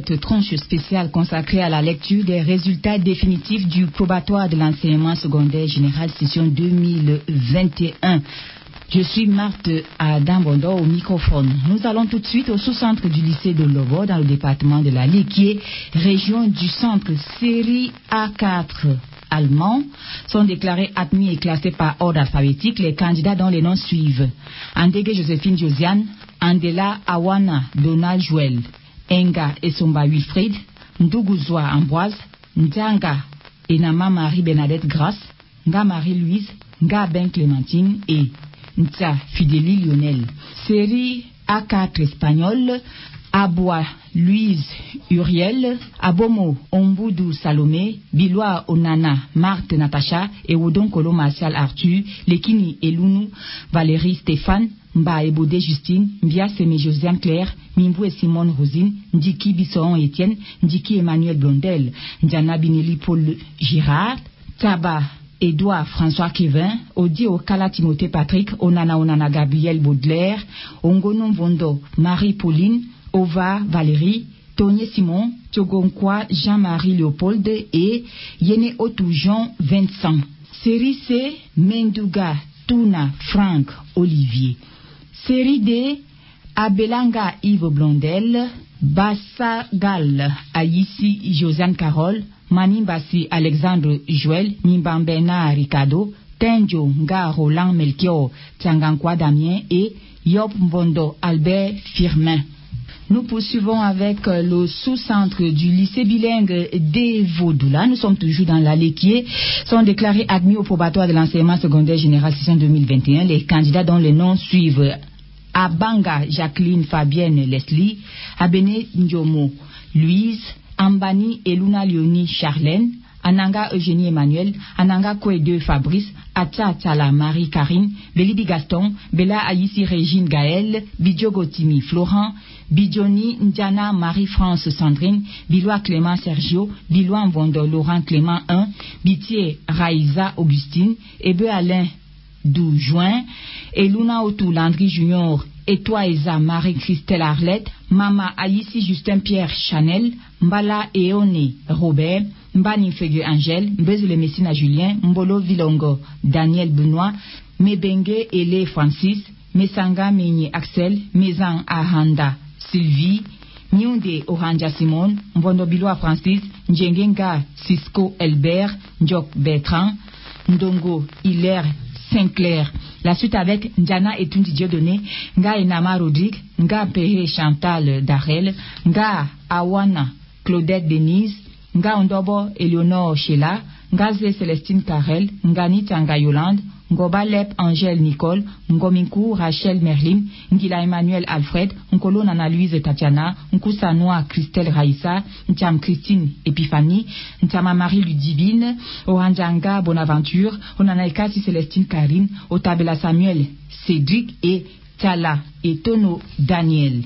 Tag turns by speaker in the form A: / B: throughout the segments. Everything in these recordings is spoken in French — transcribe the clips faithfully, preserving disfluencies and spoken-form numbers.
A: cette tranche spéciale consacrée à la lecture des résultats définitifs du probatoire de l'enseignement secondaire général session deux mille vingt et un. Je suis Marthe Adam-Bondo au microphone. Nous allons tout de suite au sous-centre du lycée de Lobo dans le département de la Liquier, région du centre. Série A quatre allemands sont déclarés admis et classés par ordre alphabétique. Les candidats dont les noms suivent: Andege Joséphine Josiane, Andela Awana Donald Joël, Enga Esomba Wilfried, Nduguzwa Ambroise, Ndanga Enama Marie Bernadette Grace, Nga Marie Louise, Nga Ben Clémentine et Nta Fidélie Lionel. Série A quatre espagnol: Aboua Louise Uriel, Abomo Omboudou Salomé, Biloa Onana Marthe Natacha, et Wodonkolo Martial Arthur, Lekini Elounou Valérie Stéphane, Mba Ebode Justine, Mbia Semé Josiane Claire, Mimbou et Simone Rosine, Ndiki Bisson Etienne, Ndiki Emmanuel Blondel, Ndiana Bineli Paul Girard, Taba Edouard François Kevin, Odi Okala Timothée Patrick, Onana Onana Gabriel Baudelaire, Ongonon Vondo Marie Pauline, Ova Valérie, Tony Simon, Tiogonkwa Jean-Marie Léopold et Yene Otou Jean Vincent. Série C, Menduga Tuna Franck Olivier. Série D, Abelanga Yves Blondel, Bassagal Aïssi Josiane Carole, Manimbasi Alexandre Joël, Nimbambena Ricardo, Tenjo Nga Roland Melchior, Tiangankwa Damien et Yop Mbondo Albert Firmin. Nous poursuivons avec le sous-centre du lycée bilingue d'Evodoula. Nous sommes toujours dans la Liquier. Sont déclarés admis au probatoire de l'enseignement secondaire général session deux mille vingt et un. Les candidats dont les noms suivent: Abanga Jacqueline Fabienne Leslie, Abene Ndjomo Louise, Ambani Eluna Léonie Charlène, Ananga Eugénie Emmanuel, Ananga Koede Fabrice, Atta Tala Marie Karine, Belibi Gaston, Bella Aïssi Régine Gaël, Bidjogo Timi Florent, Bidjoni Ndiana Marie-France Sandrine, Bilois Clément Sergio, Bilois Mvondo Laurent Clément un, Bitier Raïsa Augustine, Ebe Alain Doujoin, Eluna Otou Landry Junior, Etoa Eza Marie-Christelle Arlette, Mama Aïssi Justin Pierre Chanel, Mbala Eone Robert, Mbani Fege Angèle, Mbezule Messina Julien, Mbolo Vilongo Daniel Benoît, Mebenge Ele Francis, Mesanga Menye Axel, Mezan Ahanda Sylvie, Nyunde Oranja Simone, Mbondo Biloa Francis, Njengenga Cisco Elbert, Njok Bertrand, Ndongo Hilaire Sinclair. La suite avec Ndiana Etundi Dieudonné, Nga Enama Rodrigue, Nga Pehe Chantal Darel, Nga Awana Claudette Denise, Nga Ondobo Eleonore Sheila, Nga Zé Célestine Carrel, Nga Nitanga Yolande, Ngoba Lep Angèle Nicole, Ngominkou Rachel Merlin, Ngila Emmanuel Alfred, Nkolo Nana Louise Tatiana, Nkousanoa Christelle Raïssa, Ntiam Christine Epiphanie, Ntiama Marie Ludivine, Oranjanga Bonaventure, Onanaikasi Célestine Karine, Otabela Samuel Cédric et Tala et Tono Daniel.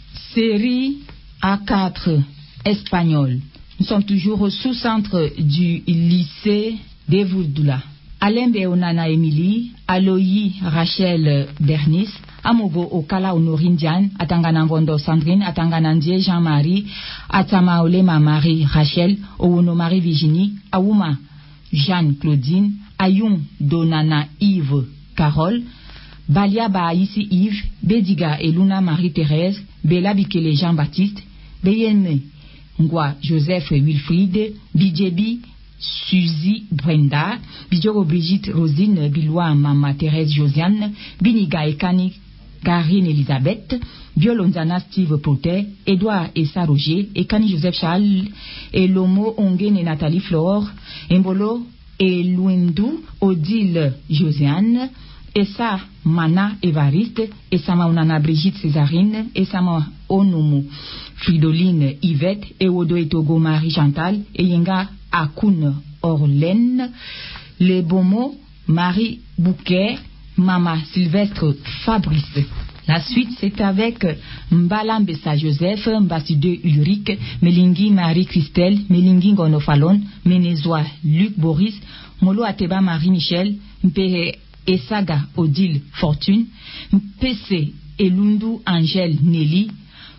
A: Série A quatre espagnol. Nous sommes toujours au sous-centre du lycée d'Evodoula. Alembe Onana Emily, Aloyi Rachel Bernice, Amogo Okala Honorine Diane, Atangana Vondo Sandrine, Atanganandie Jean-Marie, Atamaolema Marie Rachel, Owono Marie Virginie, Aouma Jeanne Claudine, Ayoum Donana Yves Carole, Balia Baïsi Yves, Bediga Eluna Marie Thérèse, Bella Bikele Jean-Baptiste, Beyene Ngwa Joseph Wilfried, Bidjebi Suzy Brenda, Bidjogo Brigitte Rosine, Bilois Mama Thérèse Josiane, Biniga Ekani Karine Elisabeth, Biolonzana Steve Potter, Edouard Essa Roger, Ekani Joseph Charles, Elomo Ongen et Nathalie Flore, Embolo Elouendou, Odile Josiane, Essa Mana Evariste, Essama Onana Brigitte Césarine, Essama Onomo Fridoline Yvette, Ewodo Etogo Marie Chantal, Eyenga Akun Orlène, Les Bomo Marie Bouquet, Mama Sylvestre Fabrice. La suite, c'est avec Mbalambesa Joseph, Mbaside Ulrich, Melingi Marie-Christelle, Melingi Gonofalon, Menezoa Luc Boris, Molo Ateba Marie-Michel, Mpehe Esaga Odile Fortune, Mpese Elundu Angèle Nelly,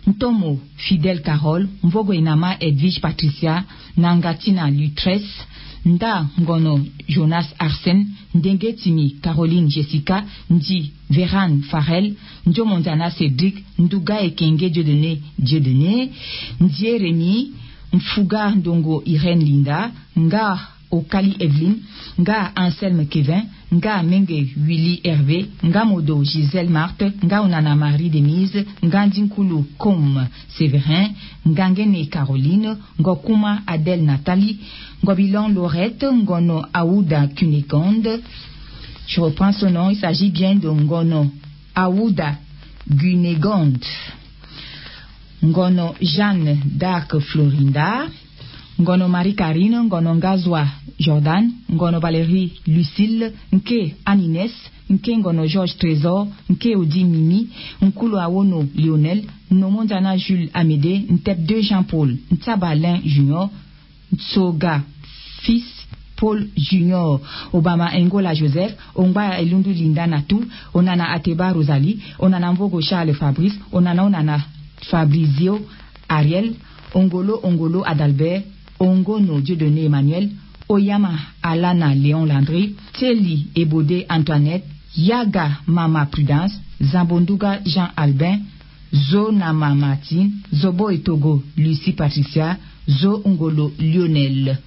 A: Ntomo Fidèle Carole, Mvogo Inama Edwige Patricia, Nangatina Lutresse, Nda Ngono Jonas Arsène, Ndenge Timi Caroline Jessica, Ndi Véran Farel, Ndjomondana Cédric, Nduga Ekenge Dieudonné Dieudonné, Ndie Rémi, Mfuga Ndongo Irène Linda, Nga Okali Evelyne, Nga Anselme Kevin, Nga Menge Willy Hervé, Nga Modo Gisèle Marthe, Nga Onana Marie Denise, Nga Ndinkulu Kom Séverin, Nga Ngene Caroline, Ngokuma Adèle Nathalie, Ngobilon Laurette, Ngono Aouda Cunégonde. Je reprends son nom, il s'agit bien de Ngono Aouda Cunégonde. Ngono Jeanne d'Arc Florinda, Ngono Marie-Carine, Ngono Ngazwa Jordan, Ngono Valérie Lucille, Nke Anines, Nke Ngono Georges Trésor, Nke Odi Mimi, Nkulu Awono Lionel, Nomondana Jules Amédée, Ntep deux Jean-Paul, Ntsabalin Junior, Tsoga Fils Paul Junior, Obama Engola Joseph, Ongba Elundu Linda Natou, Onana Ateba Rosalie, Onana Mvogo Charles Fabrice, Onana Onana Fabrizio Ariel, Ongolo Ongolo Adalbert, Ongono Dieudonné Emmanuel, Oyama Alana Léon Landry, Teli Ebode Antoinette, Yaga Mama Prudence, Zambonduga Jean Albin, Zo Nama Martine, Zobo Etogo Lucie Patricia, Zo Ongolo Lionel.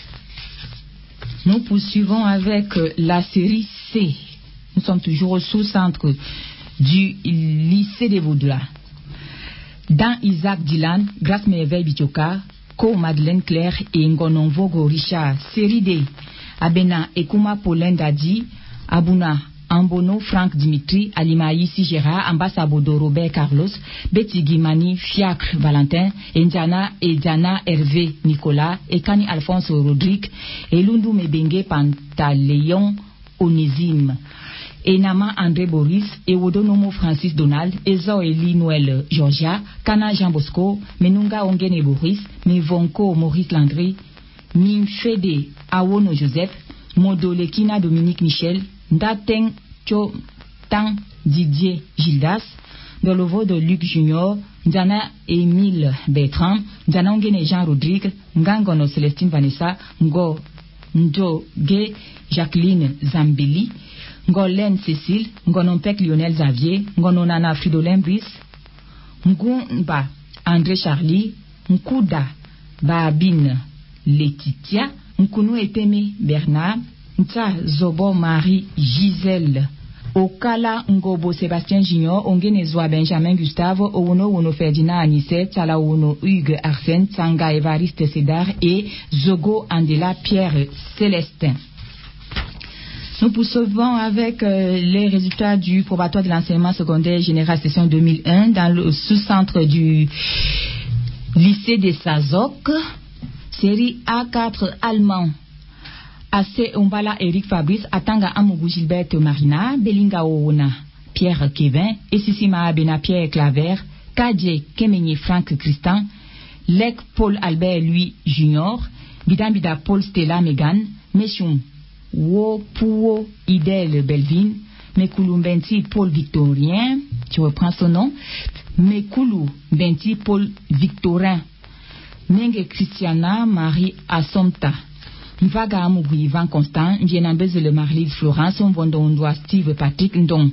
A: Nous poursuivons avec la série C. Nous sommes toujours au sous-centre du lycée des Vaudois. Dans Isaac Dylan, Grace Merveille Bichoka, Ko Madeleine Claire et Ngonon Vogo Richard, série D, Abena Ekuma Pauline Dadi, Abuna Ambono Franck Dimitri, Alimaï Gérard, Ambassabodo Robert Carlos, Betty Guimani Fiacre Valentin, Indiana et Diana Hervé Nicolas, Ekani Alphonse Rodrigue, Elundu Mebenge Pantaleon Onésime, Enama André Boris, Ewodonomo Francis Donald, Ezo Eli Noël Georgia, Kana Jean Bosco, Menunga Ongene Boris, Mivonko Maurice Landry, Mimfede Awono Joseph, Modolekina Dominique Michel, Ndateng Cho Tang Didier Gildas, Dolovo de Luc Junior, Diana Émile Bertrand, Diana Ongene Jean Rodrigue, Ngangono Célestine Vanessa, Ngo Ndo Ge Jacqueline Zambeli, Ngolène Cécile, Ngonompek Lionel Xavier, Ngononana Fridolin Brice, Ngumba André Charlie, Nkuda Babine Laetitia, Nkunu Eteme Bernard, Nta Zobo Marie Gisèle, Okala Ngobo Sébastien Junior, Ongenezwa Benjamin Gustave, Owono Wono Ferdinand Anissé, Tala Wono Hugues Arsène, Tsanga Évariste Cédar et Zogo Andela Pierre Célestin. Nous poursuivons avec euh, les résultats du probatoire de l'enseignement secondaire général session deux mille un dans le sous-centre du lycée des Sazoc, série A quatre allemand. Assez Umbala Eric Fabrice, Atanga Amougou Gilberte Marina, Belinga Oona Pierre Kevin, Essissima Abena Pierre Claver, Kadje Kemenye Franck Christian, Lek Paul Albert Louis Junior, Bidambida Paul Stella Megan, Meshum Wo Pouo Idel Belvin, Mekulu Benti Paul Victorien, tu reprends son nom, Mekulu Benti Paul Victorin, Menge Christiana Marie Asomta, Mvaga Amougou Ivan Constant, Ndienambeze le Marlise Florence, Mbondondwa Steve Patrick Ndong,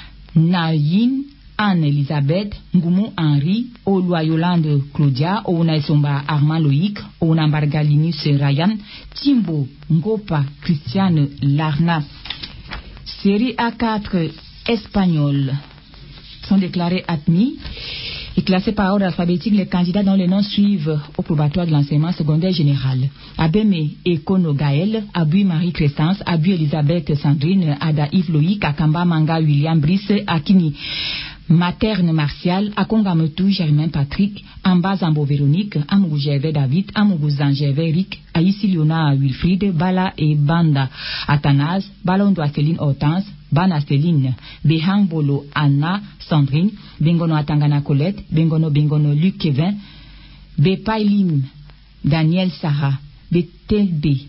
A: Nayin Anne-Elisabeth, Ngumu Henri, Olwa Yolande Claudia, Ouna Isomba Armand Loïc, Ouna Margalinus Ryan, Timbo Ngopa Christiane Larna. Série A quatre espagnol sont déclarés admis et classés par ordre alphabétique les candidats dont les noms suivent au probatoire de l'enseignement secondaire général. Abeme Ekono Gaël, Abui Marie Crescence, Abui Elisabeth Sandrine, Ada Yves Loïc, Akamba Manga William Brice, Akini Materne Martial, Akonga Metou Germain Patrick, Amba Zambo Véronique, Amougou Gervais David, Amougou Zan Gervais Rick, Aïssi Liona Wilfried, Bala et Banda Athanase, Balondo Céline Hortense, Bana Céline, Behang Bolo Anna Sandrine, Bengono Atangana Colette, Bengono Bengono Luc Kevin, Bepailim Daniel Sarah, Betelbe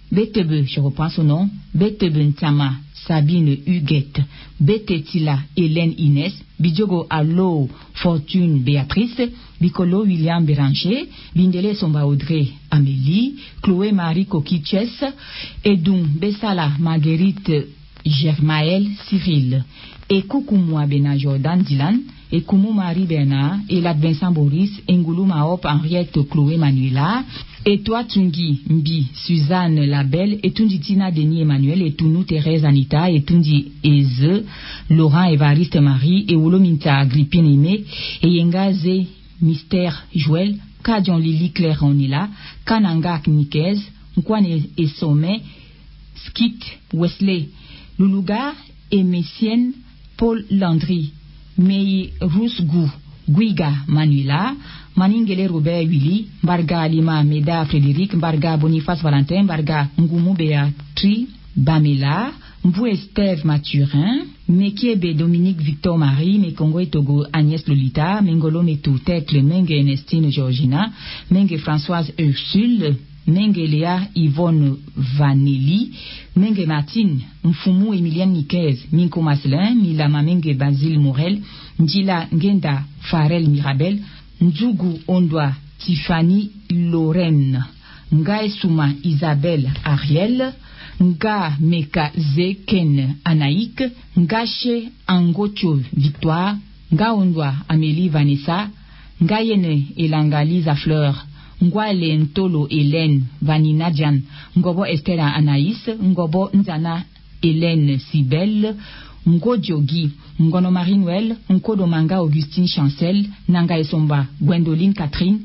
A: Betebe, je reprends son nom, Betebe Ntama Sabine Huguette, Betetila Hélène Inès, Bidjogo Allo Fortune Béatrice, Bicolo William Béranger, Bindele Somba Audrey Amélie, Chloé Marie Coquiches, Edun Bessala Marguerite Germaël Cyril, et Koukoumou Bena Jordan Dylan, et Koumou Marie Bernard, et Lat Vincent Boris, Ngoulou Maop Henriette Chloé Manuela, et toi Tungi Mbi Suzanne Labelle, et Tundi Tina Denis Emmanuel, et Tounou Thérèse Anita, et Tundi Eze Laurent Évariste Marie, et Wolominta Agrippine Aimé, et Yengaze Mystère Joël, Kadion Lili Claire Onila, Kananga Nikez, Nkwane et Sommet, Skit Wesley Louluga et Messienne Paul Landry, Mei Rousgou, Guiga Manuela, Maningele Robert Willy, Barga Lima Meda Frédéric, Barga Boniface Valentin, Barga Ngoumou Béatri, Bamela, Mbou Estève Mathurin, Mekiebe Dominique Victor Marie, Mekongo et Togo Agnès Lolita, Mengolo Metou Tekle, Menge Ernestine Georgina, Menge Françoise Ursule, Menge Léa Yvonne Vanelli, Menge Martine, Mfumu Emilienne Niquez, Minko Maslin, Milama Menge Basile Morel, Ndila Ngenda Farel Mirabel, Ndjougou Ondwa Tiffany Lorraine, Ngaï Souma Isabelle Ariel, Nga Meka Zeken Anaïk, Ngache Angotio Victoire, Nga Ondwa Amélie Vanessa, Ngayene Elanga Lisa Fleur, Ngwale Ntolo Hélène Vanina Diane, Ngobo Esther Anaïs, Ngobo Nzana Hélène Sibelle, Ngodjogi, Ngono Marie-Noël, Nkodo Manga Augustine Chancel, Nanga Esomba Gwendoline Catherine,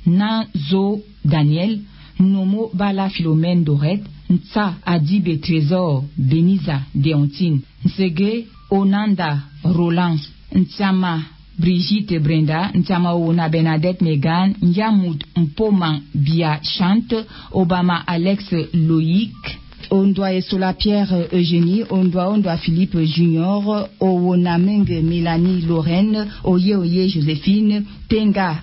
A: Nazo Daniel, Nomo Bala Philomène Dorette, Ntsa Adibe Trésor Beniza Deontine, Nsege Onanda Roland, Ntsama Brigitte Brenda, Ntama Ona Bernadette Megan, Nyamut Mpoma Bia Chante, Obama Alex Loïc, Ondwa Esola Pierre Eugénie, Ondwa Ondwa Philippe Junior, Owona Menge Mélanie Lorraine, Oye Oye Joséphine, Tenga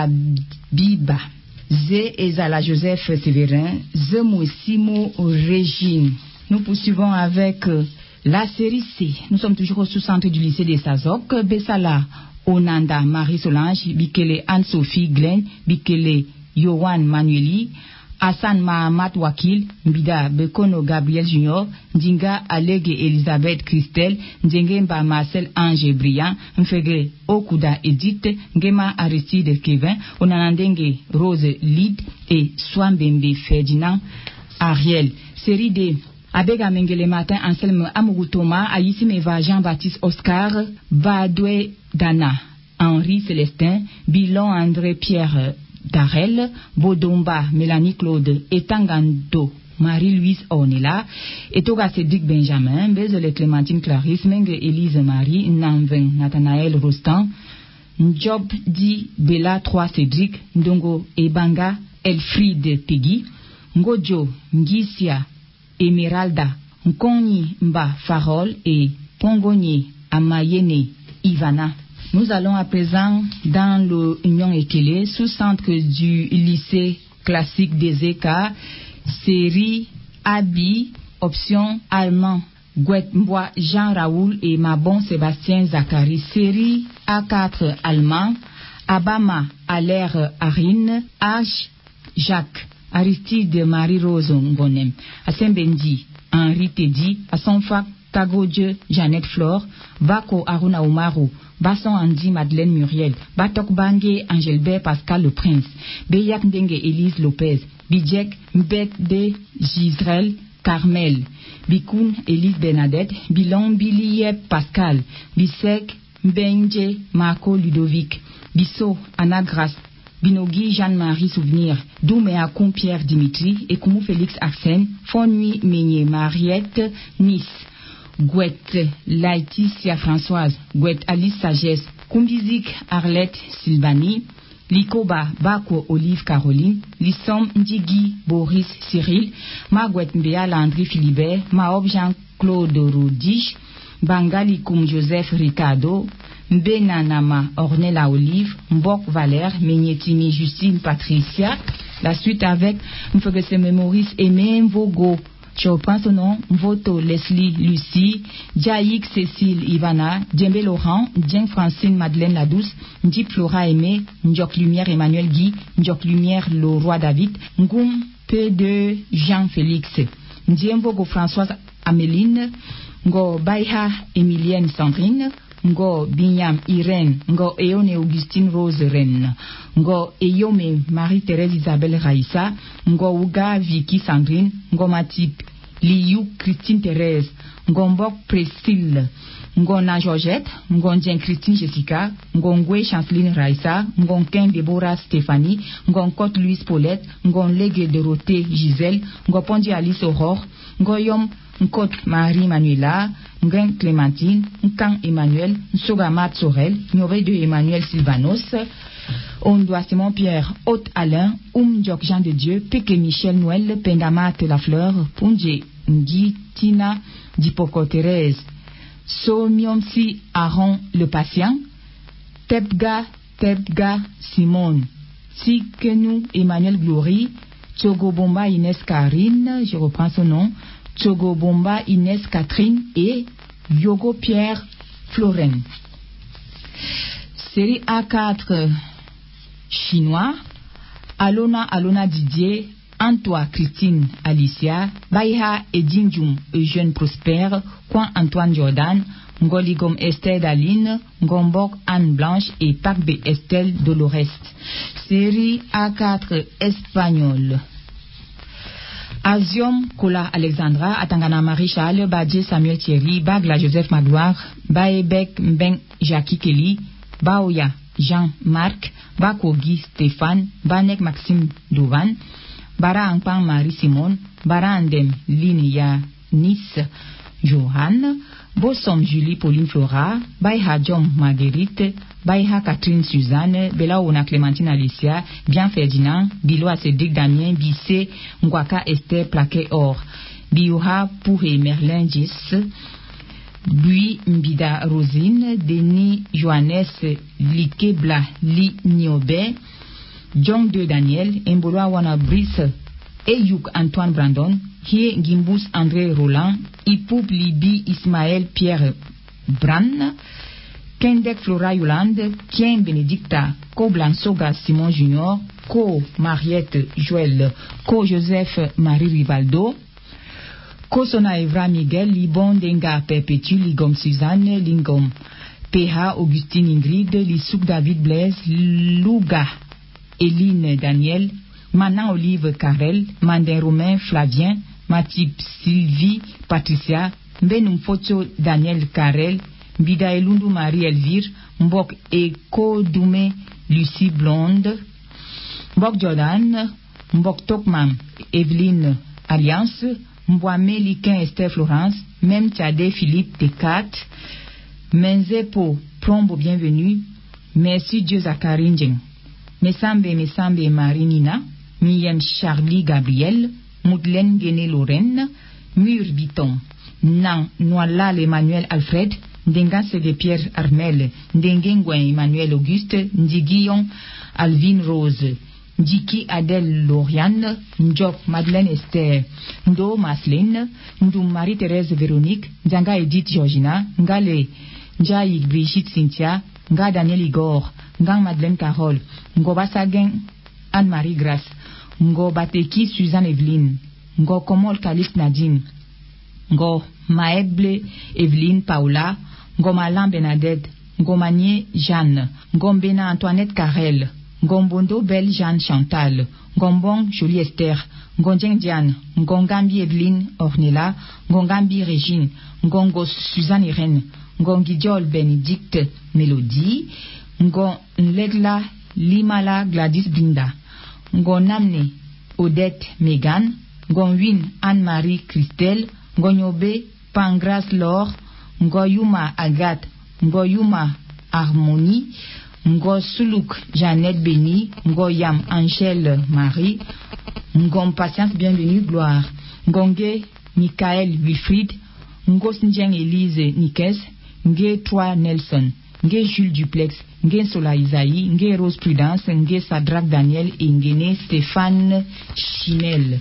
A: Abiba, Zé Ezala Joseph Séverin, Zemou Simo Régine. Nous poursuivons avec la série C. Nous sommes toujours au sous-centre du lycée des Sazok, Bessala Onanda Marie Solange, Bikele Anne-Sophie Glenn, Bikele Yohan Manueli, Hassan Mahamat Wakil, Mbida Bekono Gabriel Junior, Ndinga Alege Elisabeth Christelle, Ndjengemba Marcel Ange Briand, Mfege Okuda Edith, Ngema Aristide Kevin, Onanandenge Rose Lid et Swambembe Ferdinand Ariel. Série D. Abega Mengele Martin, Anselme Amougou Thomas, Aïssime Eva Jean-Baptiste Oscar, Badoué Dana, Henri Célestin, Bilon André Pierre Darel, Bodomba Mélanie Claude, Etangando Marie-Louise Ornella, Etoga Cédric Benjamin, Bezele Clémentine Clarisse, Menge Élise Marie, Nanven Nathanaël Rostand, Njob Di Bella trois Cédric, Ndongo Ebanga Elfriede Peggy, Ngojo Ngisia Emeralda, Nkonyi Mba Farol et Pongoni Amayene Ivana. Nous allons à présent dans le Union Ekele, sous-centre du lycée classique des Eka, série Abi, option allemand, Guetmbois Jean-Raoul et Mabon Sébastien Zachary, série A quatre allemand, Abama Alaire Arine, H. Jacques, Aristide Marie-Rose Ngonem, Asembendi, Henri Teddy, Asonfak, Tagodje, Jeannette Flore, Bako Aruna Oumarou, Basson Andy Madeleine Muriel, Batok Bangé Angelbert Pascal Le Prince, Beyak Ndenge Élise Lopez, Bidjek Mbek de Gisrel Carmel, Bikoun Élise Bernadette, Bilon Biliep Pascal, Bisek Mbenje Marco Ludovic, Bisso Anna Grace, Binogi Jeanne-Marie Souvenir, Doumea Pierre Dimitri, Ekoumou Félix Arsène, Fonui Meigné Mariette Nice, Gouette Laetitia Françoise, Gouette Alice Sagesse, Kumbizik Arlette Sylvanie, Likoba Bako Olive Caroline, Lissom Ndigi Boris Cyril, Magouette Mbea Landry Philibert, Maob Jean-Claude Roudige, Bangali Koum Joseph Ricardo, Mbenanama Ornella Olive, Mbok Valère, Menyetimi Justine Patricia, La suite avec Mfogese Maurice Aimé Mvogo. Je reprends son nom, Mvoto Leslie Lucie, Jaïk Cécile Ivana, Djembe Laurent, Dien Francine Madeleine Ladouce, Ndip Flora Aimé, Ndjok Lumière Emmanuel Guy, Ndjok Lumière le Roi David, Ngoum P deux Jean-Félix, Ndiembogo Françoise Améline, Ngo Baïha Emilienne Sandrine, Ngo Binyam Irène, Ngo Eone Augustine Rose Rennes, Ngo Eyome Marie-Thérèse Isabelle Raïssa, Ngo Ouga Vicky Sandrine, Ngo Matip Liou Christine Thérèse, Ngo Mbok Priscille, Ngo Na Georgette, Ngo Ndien Christine Jessica, Ngo Ngwe Chanceline Raïssa, Ngo Ken Déborah Stéphanie, Ngo Nkot Louise Paulette, Ngo Legue Dorothée Gisèle, Ngo Pondi Alice Aurore, Ngo Yom Nkot Marie Manuela, Ngren Clémentine, Nkang Emmanuel, Nsogamat Sorel, Nyové de Emmanuel Sylvanos, Ondoa Simon Pierre, Haute Alain, Oum Diok Jean de Dieu, Peke Michel Noël, Pendamat La Fleur, Punje Ngi Tina, Dipoko Thérèse, Somiomsi Aaron Le Patient, Tebga Tebga Simone, Sikenu Emmanuel Glory, Tchogo Bomba Inès Karine, je reprends son nom, Tchogo Bomba Inès Catherine et Yogo Pierre Florène. Série A quatre chinois, Alona Alona Didier, Antoine Christine Alicia, Baiha Edinjum Eugène Prosper, Kwan Antoine Jordan, Ngoligom Estelle Daline, Ngombok Anne Blanche et Pakbe Estelle Dolores. Série A quatre espagnole. Aziom Kola Alexandra, Atangana Marie Charles, Badje Samuel Thierry, Bagla Joseph Magloire, Baebek Mbeng Jackie Kelly, Baoya Jean-Marc, Bakogi Stéphane, Banek Maxime Douvan, Bara Angpang Marie Simone, Bara Andem Linia Nice Johan, Bossom Julie Pauline Flora, Baiha Jom Marguerite, Baiha Catherine Suzanne, Bella Ona Clémentine Alicia, Bien Ferdinand, Biloa Cédric Damien, Bissé, Ngwaka Esther Plaquet Or, Biouha Pouhé Merlin Gis, Bui Mbida Rosine, Denis Johannes Likebla Li Niobe, John de Daniel, Mboloa Wana Brice, Eyuk Antoine Brandon, Hie Gimbus André Roland, Ipoup Libi Ismaël Pierre Bran, Kendek Flora Yolande, Kien Benedicta, Ko Blansoga Simon Junior, Ko Mariette Joël, Ko Joseph Marie Rivaldo, Ko Sona Evra Miguel, Libon Denga Perpétue, Ligom Suzanne, Lingom P H Augustine Ingrid, Lissouk David Blaise, Louga Eline Daniel, Manan Olive Carrel, Mandin Romain Flavien, Matip Sylvie Patricia, Mbenum Foto Daniel Carrel, Bida Elundu Marie Elvire, Mbok Eko Doume Lucie Blonde, Mbok Jordan, Mbok Tokmam Evelyne Alliance, Mbwame Liquin Esther Florence, Mem Tchade Philippe Decat, Menzepo Plombo Bienvenue, Merci Dieu Zachary Ndjeng, Mesambe Mesambe Marie Nina, Miyem Charlie Gabriel, Moudlen Guéné Lorraine, Mur Biton, Nan Noalal Emmanuel Alfred, Ndenga de Pierre Armel, Ndengengwen Emmanuel Auguste, Ndiguillon Alvin Rose, Ndiki Adèle Lauriane, Ndjok Madeleine Esther, Ndo Masline, Ndou Marie-Thérèse Véronique, Ndjanga Edith Georgina, Ngale Ndjaïk Brigitte Cynthia, Nga Daniel Igor, Ngang Madeleine Carole, Ngo Basagen Anne-Marie Grace, Ngo Bateki Suzanne Evelyne, Ngo Komol Caliste Nadine, Ngo Maeble Evelyne Paola, Ngo Malan Bernadette, Ngo Manier Jeanne, Ngombena Antoinette Carrel, Ngombondo Belle Jeanne Chantal, Ngombong Jolie Esther, Ngonjeng Diane, Ngongambi Evelyne Ornella, Ngongambi Régine, Ngongo Suzanne Irène, Ngongidiol Bénédicte Mélodie, Ngon Legla Limala Gladys Blinda, Ngonamne Odette Megan, Ngonwin Anne-Marie Christelle, Ngonyobe Pangras Laure, Ngoyuma Agathe, Ngoyuma Harmonie, Ngosuluk Jeannette Béni, Ngoyam Angèle Marie, Ngom Patience Bienvenue Gloire, Ngonge Michael Wilfried, Ngosnjeng Élise Nikes, Nge Trois Nelson, Nge Jules Duplex, Nge Sola Isaïe, Nge Rose Prudence, Nge Sadrach Daniel et Ngene Stéphane Chimel.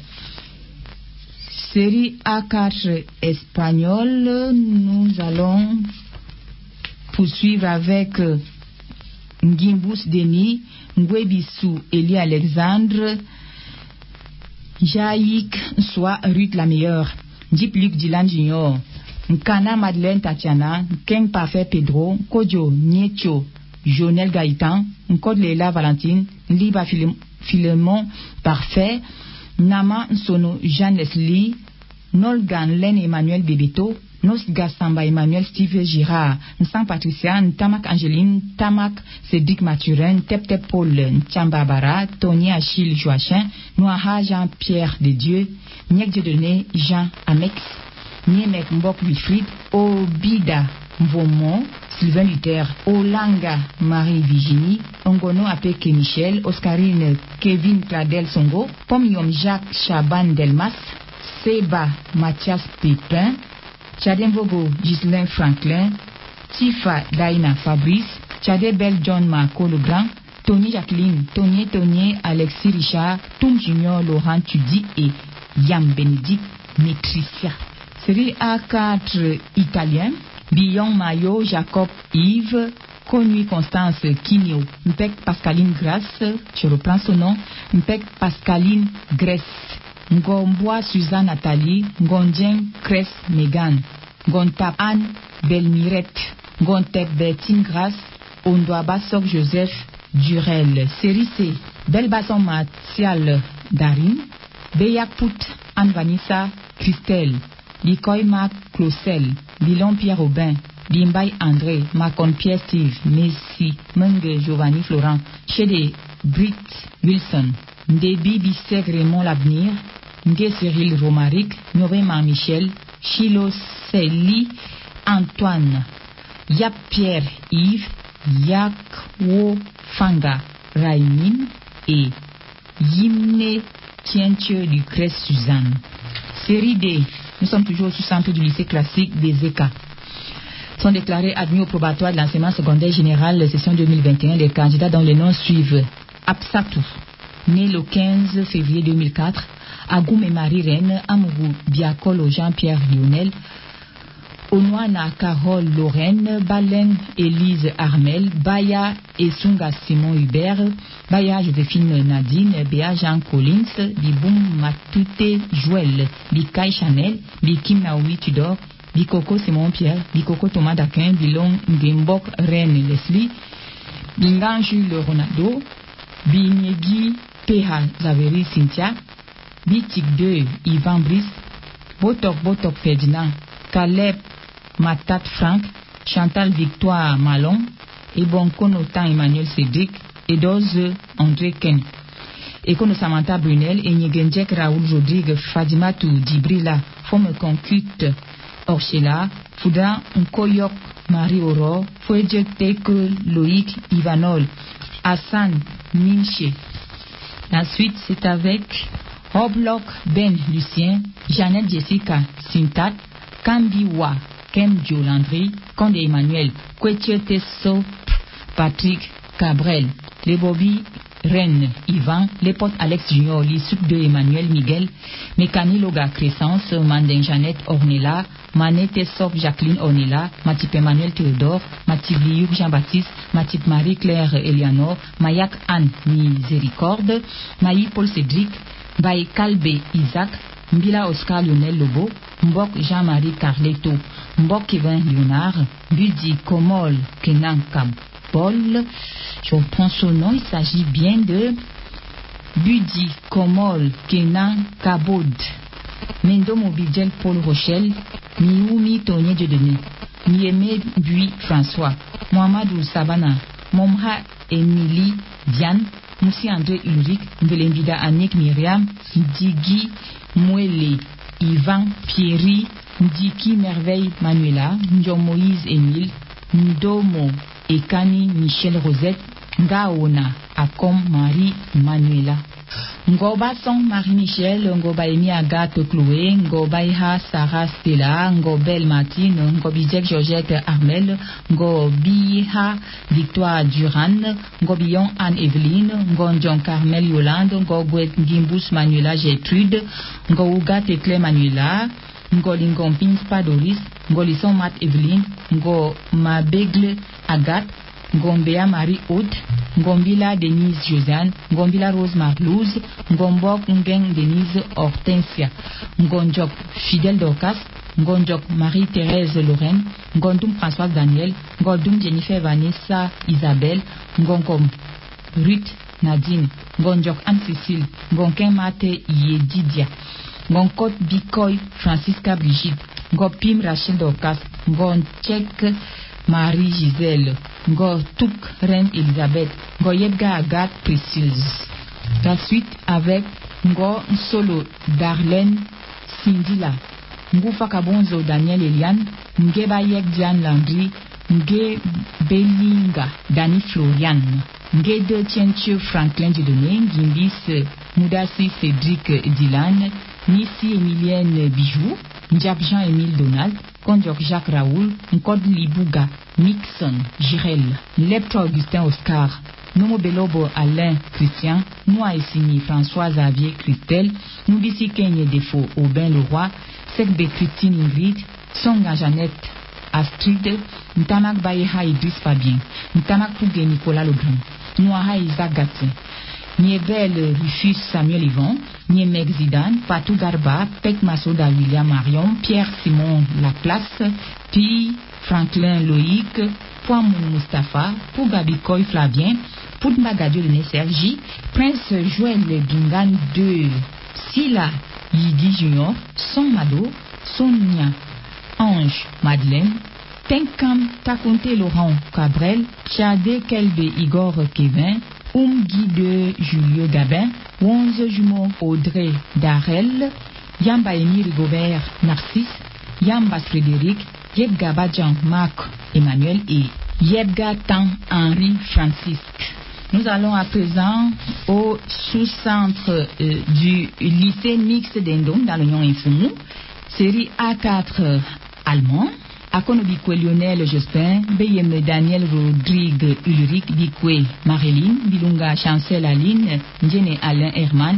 A: Série A quatre espagnole, nous allons poursuivre avec Ngimbus Denis, Ngwebisu Elie Alexandre, Jaïk Soit Ruth la meilleure, Deep Luc Dylan Junior, Nkana Madeleine Tatiana, Keng Parfait Pedro, Kodjo Niecho, Jonel Gaïtan, Nkod Leila Valentine, Liba Philemon Parfait, Nama Nsono Jean Leslie, Nolgan Len Emmanuel Bébéto, Nos Gastamba Emmanuel Steve Girard, Nsang Patricia, Ntamak Angeline, Tamak Cédric Mathurin, Tep Tep Paul Ntchambabara, Tony Achille Joachim, Noaha Jean-Pierre de Dieu, Niek Dieudonné Jean Amex, Niemek Mbok Wilfried, Obida Mvomon, Sylvain Luther, Olanga Marie Virginie, Ongono Apeke Michel, Oscarine Kevin Cladel Songo, Pomium Jacques Chaban Delmas, Seba Mathias Pépin, Chademvogo Ghislain Franklin, Tifa Daina Fabrice, Chadebel John Marco Legrand, Tony Jacqueline, Tony Tony Alexis Richard, Tom Junior Laurent Tudi et Yam Bénédicte Matricia. Série A quatre italien, Billon Mayo Jacob Yves, Connu Constance Quigno, Mpek Pascaline Grasse, je reprends son nom, Mpek Pascaline Grèce, Ngombois Suzanne Nathalie, Ngondien Cress Megan, Gontap Anne Belmirette, Gontep Bertine Grasse, Ondouaba Sok Joseph Durel. Série C, Belbasson Martial Darin, Beyak-Pout Anne Vanessa Christelle, Likoy Marc Closel, Bilon Pierre Aubin, Bimbay André, Macon Pierre Steve, Messi, Menge Giovanni Florent, Chede Britt Wilson, Ndebi Bissek Raymond L'Avenir, Nge Cyril Romaric, Novema Michel, Chilo Celi Antoine, Yap Pierre Yves, Yakwo Fanga Raimin et Yimne Tienche du Crest Suzanne. Série D, nous sommes toujours sous centre du lycée classique des E C A. Sont déclarés admis au probatoire de l'enseignement secondaire général session deux mille vingt et un les candidats dont les noms suivent: Absatou, né le quinze février deux mille quatre, Agoum et Marie Reine, Amourou Biakolo Jean-Pierre Lionel, Onwana Carole Lorraine, Balen Élise Armel, Baya Essunga Simon Hubert, Baya Joséphine Nadine, Béa Jean Collins, Biboum Matute Joël, Bikaï Chanel, Bikim Naomi Tudor, Bikoko Simon Pierre, Bikoko Thomas Daquin, Bilong Ngembok Reine Leslie, Bingan Jules Ronaldo, Binyegi Peha Zaveri Cynthia, Bitik deux Yvan Brice, Botok Botok Ferdinand, Caleb Matat Franck, Chantal Victoire Malon, Ebonkonotan Emmanuel Cédric, Edoze André Ken, Ekono Samantha Brunel, Enyegenjek Raoul Rodrigue, Fadimatou Dibrila, Fome Concute Orchela, Fouda Nkoyok Marie Aurore, Fouedjek Teke Loïc Ivanol, Hassan Minche. Ensuite, c'est avec Roblock Ben Lucien, Jeannette Jessica Sintat, Kambiwa Kem Landry, Condé Emmanuel, Kwetche Tesso, Patrick Cabrel, les Bobby Rennes Yvan, les potes Alex Junior, Lissouk de Emmanuel Miguel, Mécani Loga Crescence, Mandin Jeannette Ornella, Manette Sop Jacqueline Ornella, Matip Emmanuel Théodore, Matip Liouk Jean-Baptiste, Matip Marie-Claire Eleanor, Mayak Anne Miséricorde, Maï Paul Cédric, Baï Kalbe Isaac, Mbila Oscar Lionel Lobo, Mbok Jean-Marie Carleto, Mbok Kevin Léonard, Budi Komol Kenan Kabol. Je reprends son nom, il s'agit bien de Budi Komol Kenan Kabod, Mendo Mobidjel Paul Rochelle, Mioumi Tony Dieudonné, Niémé Bui François, Mohamedou Sabana, Momha Émilie Diane, Moussi André Ulrich, Mbelembida Annick Myriam, Digi Mouele, Yvan Pierry, Ndiki Merveille Manuela, Ndion Moïse Émile, Ndomo Ekani Michel Rosette, Ngaona Akom Marie Manuela, Ngoba Song Marie-Michel, Ngoba Emi Agathe Chloé, Ngoba Iha Sarah Stella, Ngobel Martine, Ngobijek Georgette Armel, Ngobiha Victoire Duran, Ngobion Anne-Evelyne, Ngonjon Carmel Yolande, Ngogwet Gimbus Manuela Gertrude, Ngouga Tekle Manuela, Ngolingon Pinspa Doris, Ngolison Mat Evelyne, Ngo Mabegle Agathe, Ngombea Marie Haute, Ngombila Denise Josiane, Ngombila Rose Marlouse, Ngombok Ngeng Denise Hortensia, Ngonjok Fidèle Dorcas, Ngonjok Marie-Thérèse Lorraine, Ngondum Françoise Daniel, Ngondum Jennifer Vanessa Isabelle, Ngonkom Ruth Nadine, Ngonjok Anne-Cécile, Ngonken Mate Yedidia, Ngonkot Bikoy Francisca Brigitte, Ngopim Rachel Dorcas, Ngonchek Marie Gisèle, Ngotuk Reine Elisabeth, Ngoyebga Agathe Précieuse. La suite avec Ngo Solo Darlene Cindila, Ngoufa Kabonzo Daniel Eliane, Ngeba Yek Diane Landry, Nge Belinga Dani Florian, Nge De Tienche Franklin Dieudonné, Gimbis Moudassi Cédric Dylan, Nissi Emilienne Bijou, Ndiab Jean-Émile Donald, Kondjok Jacques Raoul, Nkod Libouga, Nixon, Jirel, Lepto Augustin Oscar, Nomo Belobo Alain Christian, Noa Essini François Xavier Christelle, Noubisi Kenye Defo Aubin Leroy, Sekbe Christine Ingrid, Songa Jeannette Astrid, Ntamak Bayeha Idriss Fabien, Ntamak Pougue Nicolas Legrand, Noaha Isaac Gatien, Niebel Rufus Samuel Yvon, Niemek Zidane, Patou Garba, Pek Massoda William Marion, Pierre Simon Laplace, Pi Franklin Loïc, Pouamoun Mustapha, Pougabikoy Flavien, Poudmagadio René Sergi, Prince Joël Bingan de Silla Yidi Junior, Son Mado, Sonia Ange Madeleine, Tenkam Takonte Laurent Cabrel, Chade Kelbe Igor Kevin, Oum Guy de Julio Gabin, onze jumeaux Audrey Darel, Yamba Émile Gobert Narcisse, Yamba Frédéric, Yebga Badjan Marc Emmanuel et Yebga Tan Henri Francisque. Nous allons à présent au sous-centre euh, du lycée mixte d'Endom dans l'Union Infoumou, série A quatre allemand. Akonobikwe Lionel Jospin, Beyem Daniel Rodrigue Ulrich Bikwe Marilyn, Bilunga Chancel Aline, Njene Alain Herman,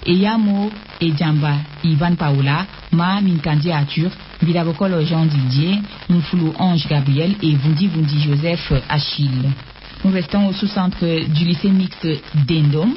A: Eyamo Ejamba Ivan Paola, Ma Minkandi Arthur, Bidabokolo Jean Didier, Moufoulou Ange Gabriel et Vundi Vundi Joseph Achille. Nous restons au sous-centre du lycée mixte d'Endom.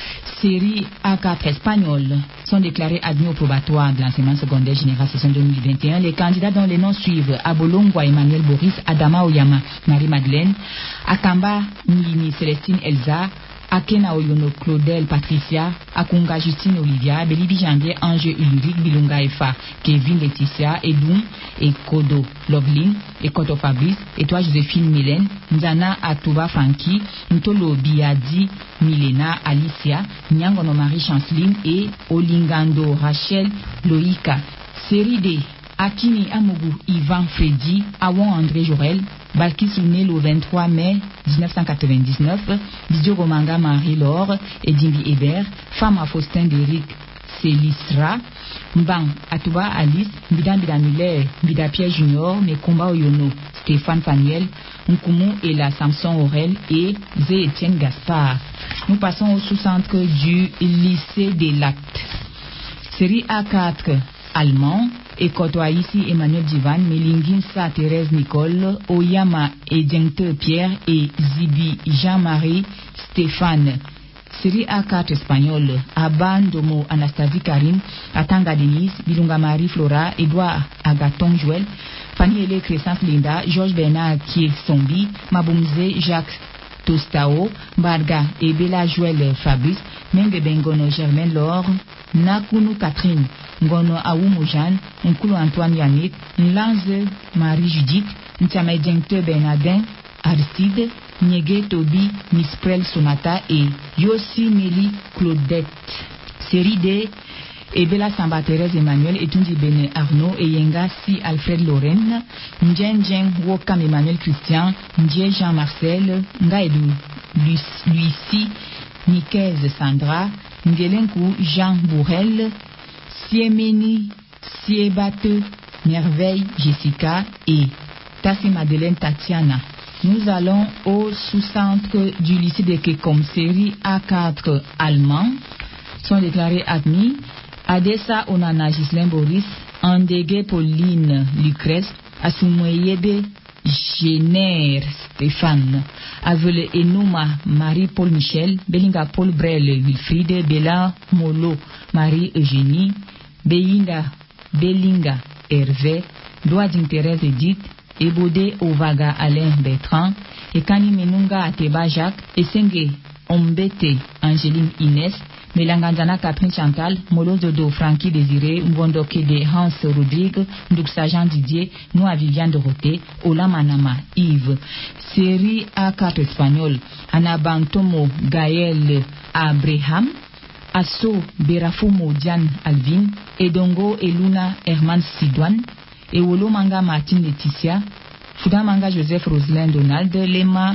A: Série A quatre espagnols sont déclarés admis au probatoire de l'enseignement secondaire général session deux mille vingt et un. Les candidats dont les noms suivent: Abolongwa Emmanuel Boris, Adama Oyama Marie-Madeleine, Akamba Nilini Célestine Elsa, Akena Oyono Claudel Patricia, Akunga Justine Olivia, Belibi Janvier Ange Ulrich, Bilunga Efa Kevin Laetitia, Edoum et Kodo Loglin, et Koto Fabrice, et toi Joséphine Mylène, Nzana Atuba Frankie, Ntolo Biadi Milena Alicia, Nyangono Marie Chanceline et Olingando Rachel Loïka. Série D: Akini Amougou Ivan Freddy, Awon André Jorel, Balkis né le vingt-trois mai dix-neuf cent quatre-vingt-dix-neuf, Didio Romanga Marie-Laure et Dimbi Hébert, femme à Faustin d'Éric Célisra, Mbang Atuba Alice, Mbida Mbida Muller, Mbida Pierre Junior, Mekomba Oyono, Stéphane Fanuel, Nkumu et la Samson Aurel et Zé Étienne Gaspard. Nous passons au sous-centre du lycée des Lacs. Série A quatre allemand. Et côtoie ici Emmanuel Divan, Melinginsa Thérèse Nicole, Oyama et Djengte Pierre et Zibi Jean-Marie Stéphane. Série A quatre espagnol: Abandomo Anastasie Karim, Atanga Denise, Bilunga Marie Flora, Edouard Agaton Joël, Fanny Hélé Crescence Linda, Georges Bernard Kier Sombi, Maboumze Jacques Tostao, Barga et Bella Joël Fabrice, Menge Bengono Germaine Laure, Nakunu Catherine, Ngono Aoumo Jeanne, Nkulu Antoine Yannick, Nlanze Marie Judith, Ntame Djengte Bernardin Aristide, Niege Toby Misprel Sonata et Yossi Nelly Claudette. Série D: Ebela Samba Thérèse Emmanuel, Etundi Bene Arnaud et Yenga Si Alfred Lorraine, Ndjen Djen Wokam Emmanuel Christian, Ndje Jean Marcel, Ngaedu Lucie Nicaise Sandra, Ngelenku Jean Bourrel, Siemeni Siebate Merveille Jessica et Tassi Madeleine Tatiana. Nous allons au sous-centre du lycée de Kekom. Série A quatre allemands sont déclarés admis. Adessa Onana Ghislain Boris, Andege Pauline Lucrèce, Asumweyebe Génère Stéphane, Avele Enuma Marie-Paul Michel, Belinga Paul Brel Wilfried, Bella Molo Marie Eugénie, Beyinga Belinga Hervé, Doadine Thérèse Edith, Ebode Ovaga Alain Bertrand, Ekani Menunga Ateba Jacques, Esenge Ombete Angéline Inès, Melanganzana Catherine Chantal, Molozodo Francky Désiré, Mbondoke de Hans Rodrigue, Nduxa Jean Didier, Noa Viviane Dorothée, Ola Manama Yves. Série A quatre espagnol, Anabantomo Gaël Abraham, Asso Berafumo Diane Alvin, Edongo Eluna Herman Sidouane, Ewolo Manga Martin Laetitia, Fouda Manga Joseph Roselin Donald, Lema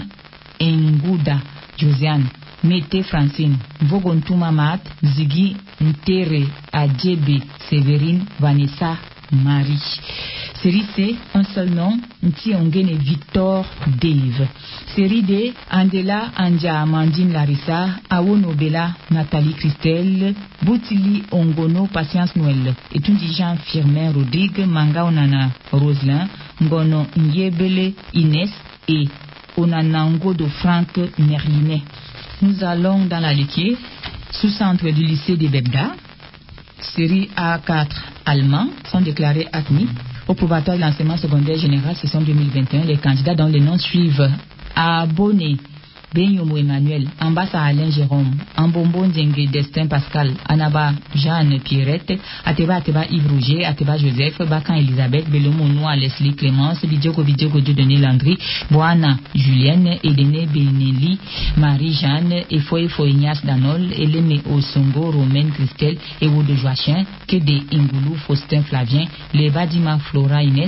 A: Nguda Josiane, Mete Francine, Vogontuma Mat, Ziggy Ntere Adjebe Séverine, Vanessa Marie. Série C, un seul nom, Ntiongene Victor Dave. Série D, Andela Anja Amandine Larissa, Awono Bella Nathalie Christelle, Boutili Ongono Patience Noël, Etundi Jean Firmin Rodrigue, Manga Onana Roselin, Ngono Nyebele Inès et Onana Ngodo Franck Merlinet. Nous allons dans la Liquier, sous-centre du lycée de Bebda. Série A quatre allemands sont déclarés admis au probatoire de l'enseignement secondaire général session deux mille vingt et un. Les candidats dont les noms suivent: Abonné Benyomo Emmanuel, Ambassa Alain Jérôme, Ambombo Ndenge Destin Pascal, Anaba Jeanne Pierrette, Ateba Ateba Yves Rouget, Ateba Joseph, Bakan Elisabeth, Belomo Noa Leslie Clémence, Bidjoko Bidjoko Dieudonné Landry, Boana Julienne, Edene Benelli, Marie-Jeanne, Efoe Foignas Danol, Eleme Osongo, Romaine Christelle, Ewo de Joachim, Kede Ingoulou, Faustin Flavien, Lebadima Flora Inès,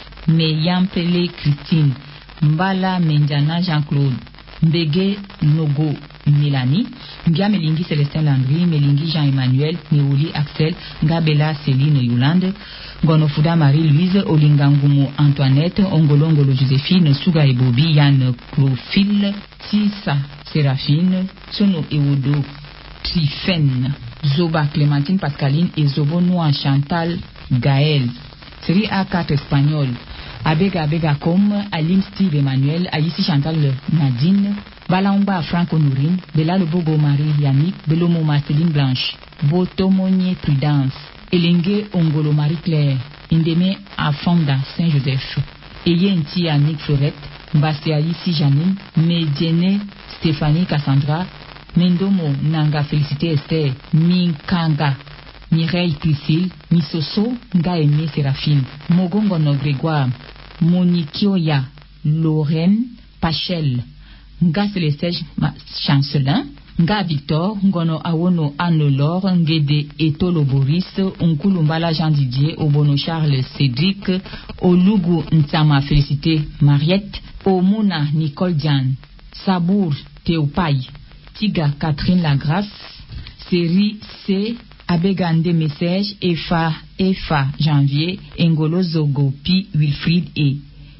A: Meyampele Christine, Mbala Mendiana Jean-Claude, Mbege Nogo Mélanie, Nga Melingi Célestin Landry, Melingi Jean-Emmanuel, Neoli Axel, Ngabela Céline Yolande, Gonofuda Marie-Louise, Olingangumo Antoinette, Ongolongolo Joséphine, Suga Ebobi, Yann Clophile, Tissa Séraphine, Sono Ewodo Trifène, Zoba Clémentine Pascaline et Zobo Noa Chantal Gaël. Série A quatre espagnol, Abega Abega Com, Aline Steve Emmanuel, Aïssi Chantal Nadine, Balaumba Franco Nourine, Bella Lebogo Marie Yannick, Belomo Marceline Blanche, Botomonier Prudence, Elenge Ongolo Marie Claire, Indeme Afonda Saint-Joseph, Eyenti Yannick Florette, Mbassi Aïssi Janine, Mediene Stéphanie Cassandra, Mendomo Nanga Félicité Esther, Minkanga Mireille Priscille, Misoso Ngaeme Séraphine, Mogongono Grégoire, Monikioya Lorraine Pachel, Nga Célestin Chancelin, Nga Victor, Ngono Awono Anne-Laure, Ngede Etolo Boris, Nkulumbala Jean Didier, Obono Charles Cédric, Olugu Ntama Félicité Mariette, Omuna Nicole Diane, Sabour Théopaï, Tiga Catherine Lagrasse. Série C, Abegande Message, Efa, Efa, Janvier, Engolo Zogo, Pi, Wilfried et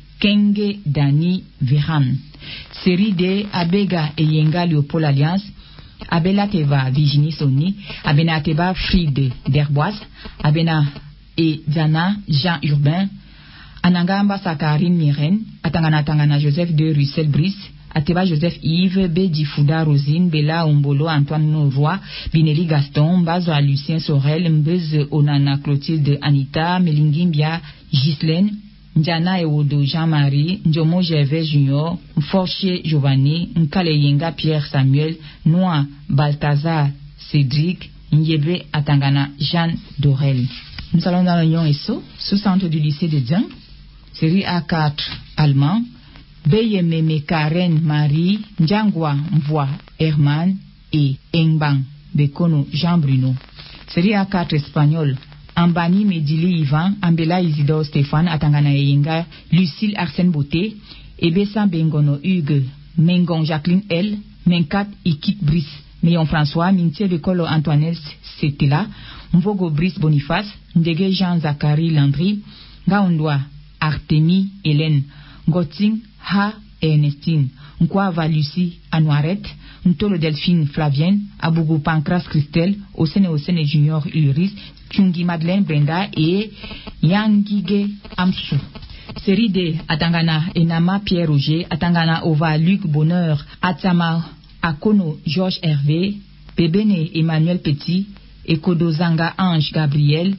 A: Kenge Dani Veran. Série D, Abega et Yenga Léopold Alliance, Abela Teva, Virginie Sony, Abena Teba, Fried Derboise, Abena et Diana, Jean Urbain, Anangamba Sakarine Miren, Atangana Tangana Joseph de Russell Brice, Ateba Joseph Yves, Bedi Fouda Rosine, Bella Ombolo Antoine Noroy, Binelli Gaston, Bazo Lucien Sorel, Mbez Onana Clotilde Anita, Melingimbia Ghislaine, Ndiana Ewodo Jean-Marie, Ndjomo Gervais Junior, Forchier Giovanni, Nkale Yenga Pierre Samuel, Noa Balthazar Cédric, Nyebe Atangana Jeanne Dorel. Nous allons dans l'Union Esso, sous-centre du lycée de Dieng, série A quatre allemand, Beyememe Karen Marie, Njangwa Mvoa Herman et Engbang Bekono Jean Bruno. Série A quatre espagnol, Ambani Medili Ivan, Ambela Isidore Stéphane, Atangana Yenga, Lucille Arsène Beauté, Ebessa Bengono Hugues, Mengon Jacqueline L, Menkat Ikit Brice, Méon François, Mintier de Colo Antoinette Setela, Mvogo Brice Boniface, Ndege Jean-Zachary Landry, Gaondoa Artémie Hélène, Goting Ha Ernestine, Nkwava Lucie Anouarette, Ntolo Delphine Flavienne, Abougou Pancras Christelle, Osene Osene Junior Ulris, Tchungi Madeleine Brenda et Yangige Amsou. Série D, Atangana Enama Pierre Roger, Atangana Ova Luc Bonheur, Atama Akono Georges Hervé, Bébéné Emmanuel Petit, Ekodozanga Ange Gabriel,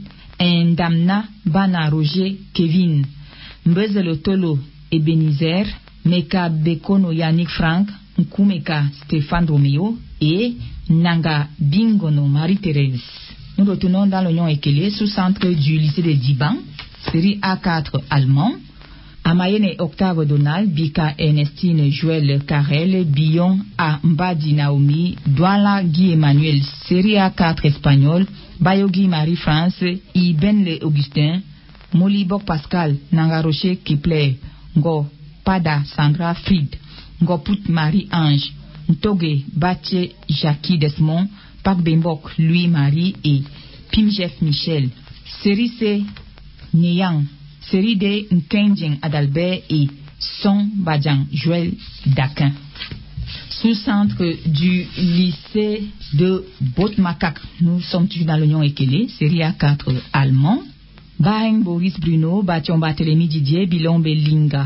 A: Ndamna Bana Roger Kevin, Mbezelo Tolo Ebenezer, Meka Bekono Yannick Frank, Nkumeka Stéphane Romeo et Nanga Bingono Marie-Thérèse. Nous retournons dans l'Oignon Ekele, sous-centre du lycée de Diban, série A quatre allemand. Amayene Octave Donald, Bika Ernestine Joël Carrel, Billon A Mbadi Naomi, Douala Guy Emmanuel, série A quatre espagnol, Bayogi Marie-France, Ibenle Augustin, Molibok Pascal, Nangaroche Kipler, Ngo Pada Sandra Fried, Ngo Put Marie-Ange, Ntoge Bache Jackie Desmond, Pak Bembok Louis-Marie et Pimjef Michel. Série C, Nyang. Série D, Nkenjing Adalbert et Son Badjan Joël Daquin. Sous-centre du lycée de Botmakak. Nous sommes toujours dans l'Oignon Ekele, série A quatre allemand. Baheng Boris Bruno, Bation Barthélemy Didier, Bilon Belinga,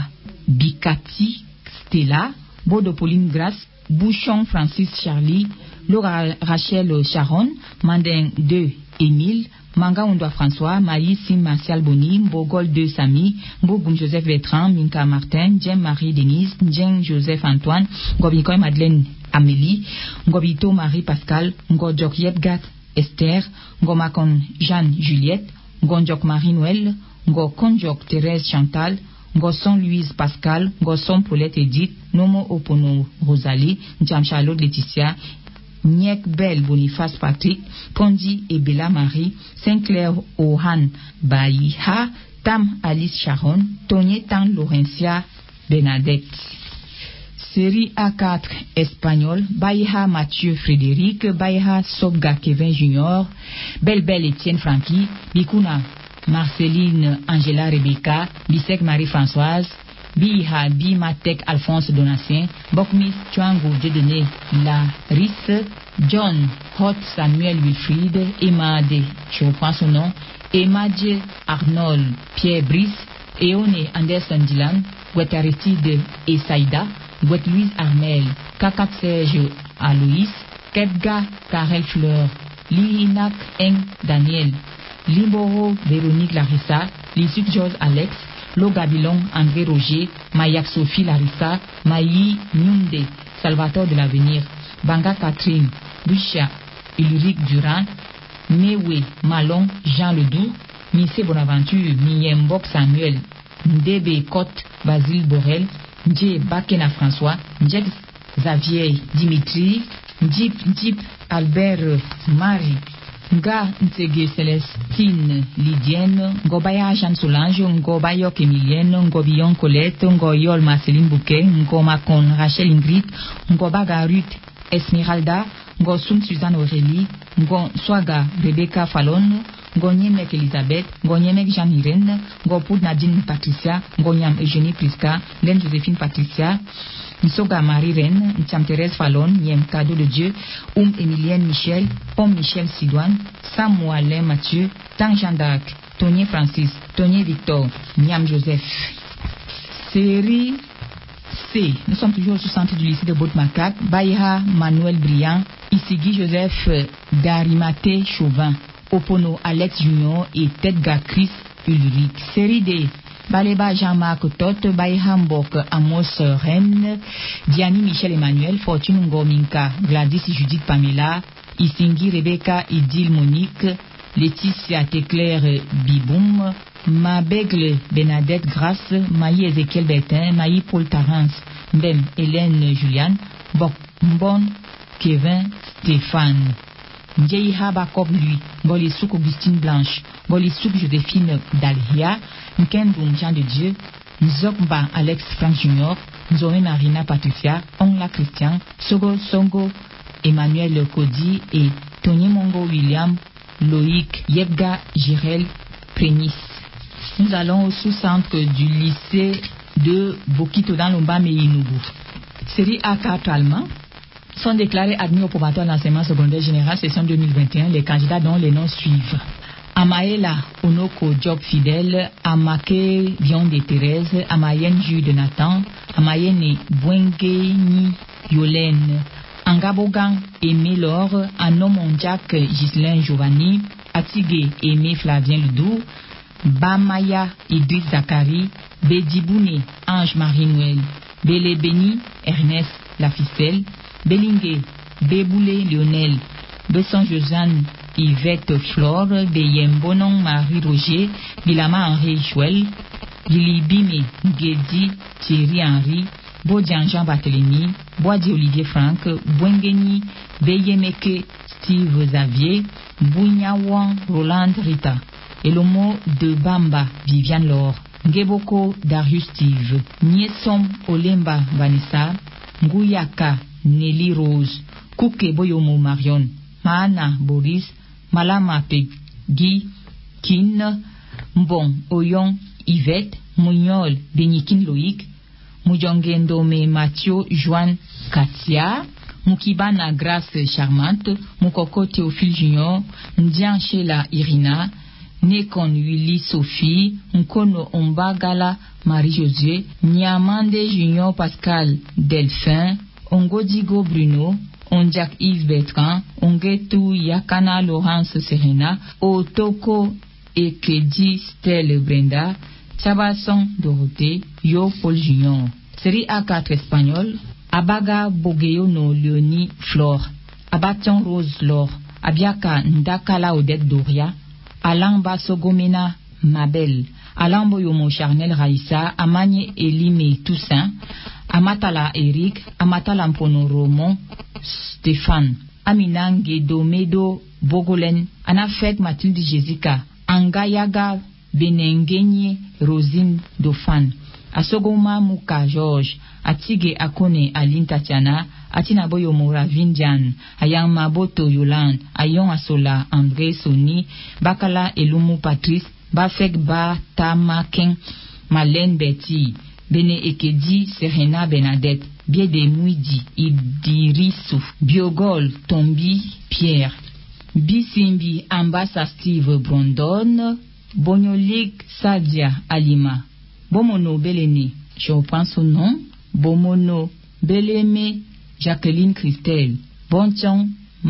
A: Bikati Stella, Bodo Pauline Grasse, Bouchon Francis Charlie, Laura Rachel Sharon, Mandin deux Émile, Manga Ondoa François, Maïs Sim Martial Boni, Bogol deux Samy, Bogoum Joseph Bertrand, Minka Martin, Jem Marie Denise, Jem Joseph Antoine, Ngobikoy Madeleine Amélie, Ngobito Marie Pascal, Ngodjok Yebgat Esther, Ngomakon Jeanne Juliette, Ngonjok Marie Noël, Ngokonjok Thérèse Chantal, Ngosson Louise Pascal, Ngosson Paulette Edith, Nomo Opono Rosalie, Njam Charlotte Laetitia, Niek Belle Boniface Patrick, Pondi et Bella Marie, Saint-Clair Ohan Baïha, Tam Alice Sharon, Tony Tan Laurentia Bernadette. Série A quatre espagnol, Baïha Mathieu Frédéric, Baïha Sobga Kevin Junior, Belle Belle Étienne Francky, Bikuna Marceline Angela Rebecca, Bisek Marie-Françoise, Biha Bimatek Alphonse Donatien, Bokmis Chuango Dieudonné Larisse, John Hot Samuel Wilfried, Emma de, je reprends son nom, Emma de Arnold Pierre Brice, Eone Anderson Dylan, Gwet Aristide et Saïda, Gwet Louise Armel, Kakat Serge Aloïs, Kebga Karel Fleur, Linak Eng Daniel, Limboro Véronique Larissa, Lissuk George Alex, Lo Gabilon André Roger, Mayak Sophie Larissa, Maï Nyunde, Salvatore de l'Avenir, Banga Catherine, Lucia Ulrich Durand, Mewe Malon Jean Ledoux, Missé Bonaventure, Miyembok Samuel, Ndebe Cotte Basile Borel, Ndje Bakena François, Ndjek Xavier Dimitri, Ndjip Ndjip Albert Marie, Nga Ntege Célestine Lydienne, Ngobaya Jeanne Solange, Ngobayok Emilienne, Ngobillon Colette, Ngoyol Marceline Bouquet, Ngomakon Rachel Ingrid, Ngobaga Ruth Esmeralda, Ngosun Suzanne Aurélie, Ngonswaga Rebecca Fallon, Ngonyemek Elisabeth, Ngonyemek Jeanne-Irène, Ngopoud Nadine Patricia, Ngonyam Eugénie Priska, Len Joséphine Patricia, Nsoga Marie-Reine, Ntiam Thérèse Fallon, Niem Cadeau de Dieu, Oum Emilienne Michel, Pomme Michel Sidoine, Samuel Mathieu, Tang Jean d'Arc, Tony Francis, Tony Victor, Niam Joseph. Série C. Nous sommes toujours au centre du lycée de Botmakak, Baïha Manuel Briand, Issigui Joseph Darimate Chauvin, Opono Alex Junior et Tedga Chris Ulrich. Série D. Baleba Jean-Marc Totte, Baïha Mbok Amos Rennes, Diani Michel Emmanuel, Fortune Ngominka, Gladys Judith Pamela, Isingui Rebecca Idil Monique, Laetitia Teclair Biboum, Mabegle Bernadette Grasse, Maï Ezekiel Bertin, Maï Paul Tarance, Mbem Hélène Juliane, Bok Mbon Kevin Stéphane, Ndjeiha Bakob lui, Bolissouk Augustine Blanche, Bolissouk Joséphine Dalhia, Nkendung Jean de Dieu, Nzokba Alex Frank Junior, Nzome Marina Patricia, Ongla Christian, Sogo Songo Emmanuel Cody et Tony Mongo William, Loïc Yebga Jirel Prénis. Nous allons au sous-centre du lycée de Bokito dans l'Ombame et Inugu. Série A quatre allemands sont déclarés admis au probatoire d'enseignement secondaire général session deux mille vingt et un. Les candidats dont les noms suivent: Amaela Onoko Job Fidèle, Amake Dion de Thérèse, Amayen Jules de Nathan, Amayene Bwengeni Yolène, Angabogang Aimé Laure, Anomonjak Ghislain Giovanni, Atigé Aimé Flavien Ludou, Bamaya Idriss Zakari, Bédiboune Ange-Marie Noël, Bélé-Béni Ernest Laficelle, Bélingué Béboulé Lionel, Besson Josiane Yvette Flore, Beyembonon Marie-Roger, Bilama Henri Joël, Bilibime Guédi Thierry Henri, Bodian Jean Barthélemy, Boadi Olivier Franck, Bwengeni Beyemeke Steve Xavier, Bougnawan Roland Rita, Elomo de Bamba Viviane Laure, Ngeboko Darius Steve, Niesom Olemba Vanessa, Nguyaka Nelly Rose, Kouke Boyomo Marion, Maana Boris, Malama Peggy Kin, Mbon Oyon Yvette, Mougnol Benikin Loïc, Moujongendome Mathieu Joanne Katia, Moukibana Grace Charmante, Moukoko Théophile Junior, Ndian Sheila Irina, Nekon Willy Sophie, Nkono Ombagala Marie-Josué, Niamande Junior Pascal Delphin, Ongodigo Bruno, Ondiak Yves Bertrand, Ongetu Yakana Laurence Serena, Otoko Ekedi Stelle Brenda, Tchabason Dorothée, Yo Paul Junior. Série A quatre espagnol: Abaga Bogeyono Leonie Flore, Abaton Rose Laure, Abiaka Ndakala Odette Doria, Alamba Sogomena Mabel, Alambo Yomo Charnel Raïssa, Amanye Elime Toussaint, Amatala Eric, Amatala Mpono Romon Stéphane, Aminange Domedo Bogolen, Anafek Mathilde Jessica, Angayaga Benengenye Rosine Dofan, Asogoma Muka George, Atige Akone Aline Tatiana, Atina Boyomo Ravindjan, Ayang Maboto Yolande, Ayon Asola André Soni, Bakala Elumu Patrice, Bafek Ba Tamaken, Malène Betty, Bene Ekedi Serena Bernadette, Biede Mouidi Idirisu, Biogol Tombi Pierre, Bisimbi Ambassa Steve Brondon, Bonyolik Sadia Alima, Bomono Belene, je reprends son nom, Bomono Beleme Jacqueline Christelle, Bonchon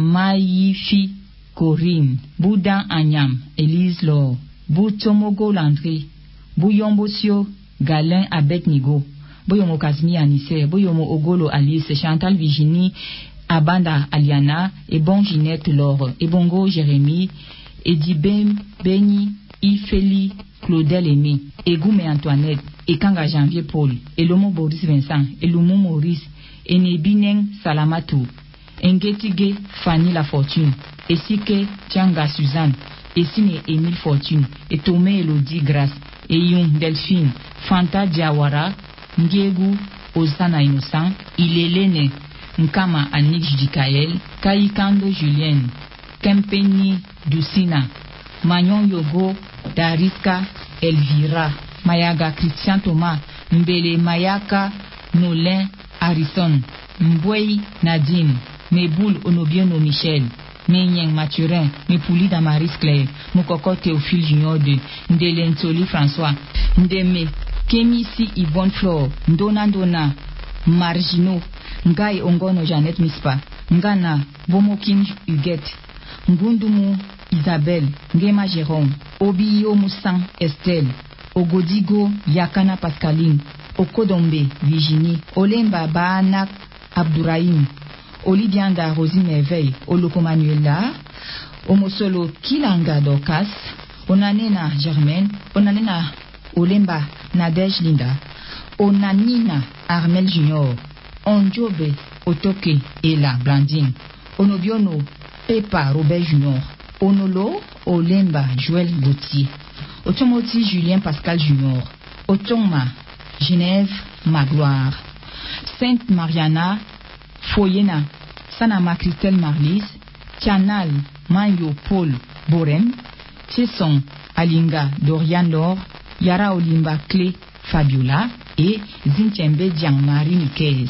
A: Maïfi Corinne, Boudan Agnam Élise Laure, Boutomogo Landry, Bouyombosio Galin Abednego, Boyomo Kazmi Anissé, Boyomo Ogolo Alice, Chantal Virginie Abanda Aliana, et Bon Ginette Laure, et Bongo Jérémy, Edibem Beni Ifeli Claudel Aimé, et Goume Antoinette, et Kanga Janvier Paul, et Lomo Boris Vincent, et Lomo Maurice, et Nebineng Salamatou, Ngetige Fanny La Fortune, et Sike Tianga Suzanne, et Sine Émile Fortune, et Tomé Elodie Grace, et Yung Delphine, Fanta Diawara, Ngegu Osana Innocent, Ilelene Nkama Anik Judikael, Kaikando Julien, Kempeni Doucina, Magnon Yogo Dariska Elvira, Mayaga Christian Thomas, Mbele Mayaka Nolin Harrison, Mbwei Nadine, Meboul Onobiono Michel, Menyeng Mathurin, Mepouli Damaris Claire, Mokoko Théophile Junior de Ndelentoli François, Ndeme Kemisi Yvonne Flore, Ndona Ndona Margino, Ngai Ongono Jeannette Mispa, Ngana Bomokin Huguette, Ngundumu Isabelle, Ngema Jérôme, Obiyo Moussan Estelle, Ogodigo Yakana Pascaline, Okodombe Virginie, Olemba Baanak Abdourahim, Olivianda Rosine Merveille, Oloko Manuela, Omosolo Kilanga Dorcas, Onanena Germaine, Onanena Olemba Nadège Linda, Onanina Armel Junior, Ondjobe Otoke Ela Blandine, Onobiono Pepa Robert Junior, Onolo Olemba Joël Gauthier, Otomoti Julien Pascal Junior, Otoma Genève Magloire, Sainte Mariana Foyena Sanama Christelle Marlis, Tianal Manyo Paul Borem, Chesson Alinga Dorian Laure, Yara Olimba Clé Fabiola et Zinchembe Jean-Marie Nikes.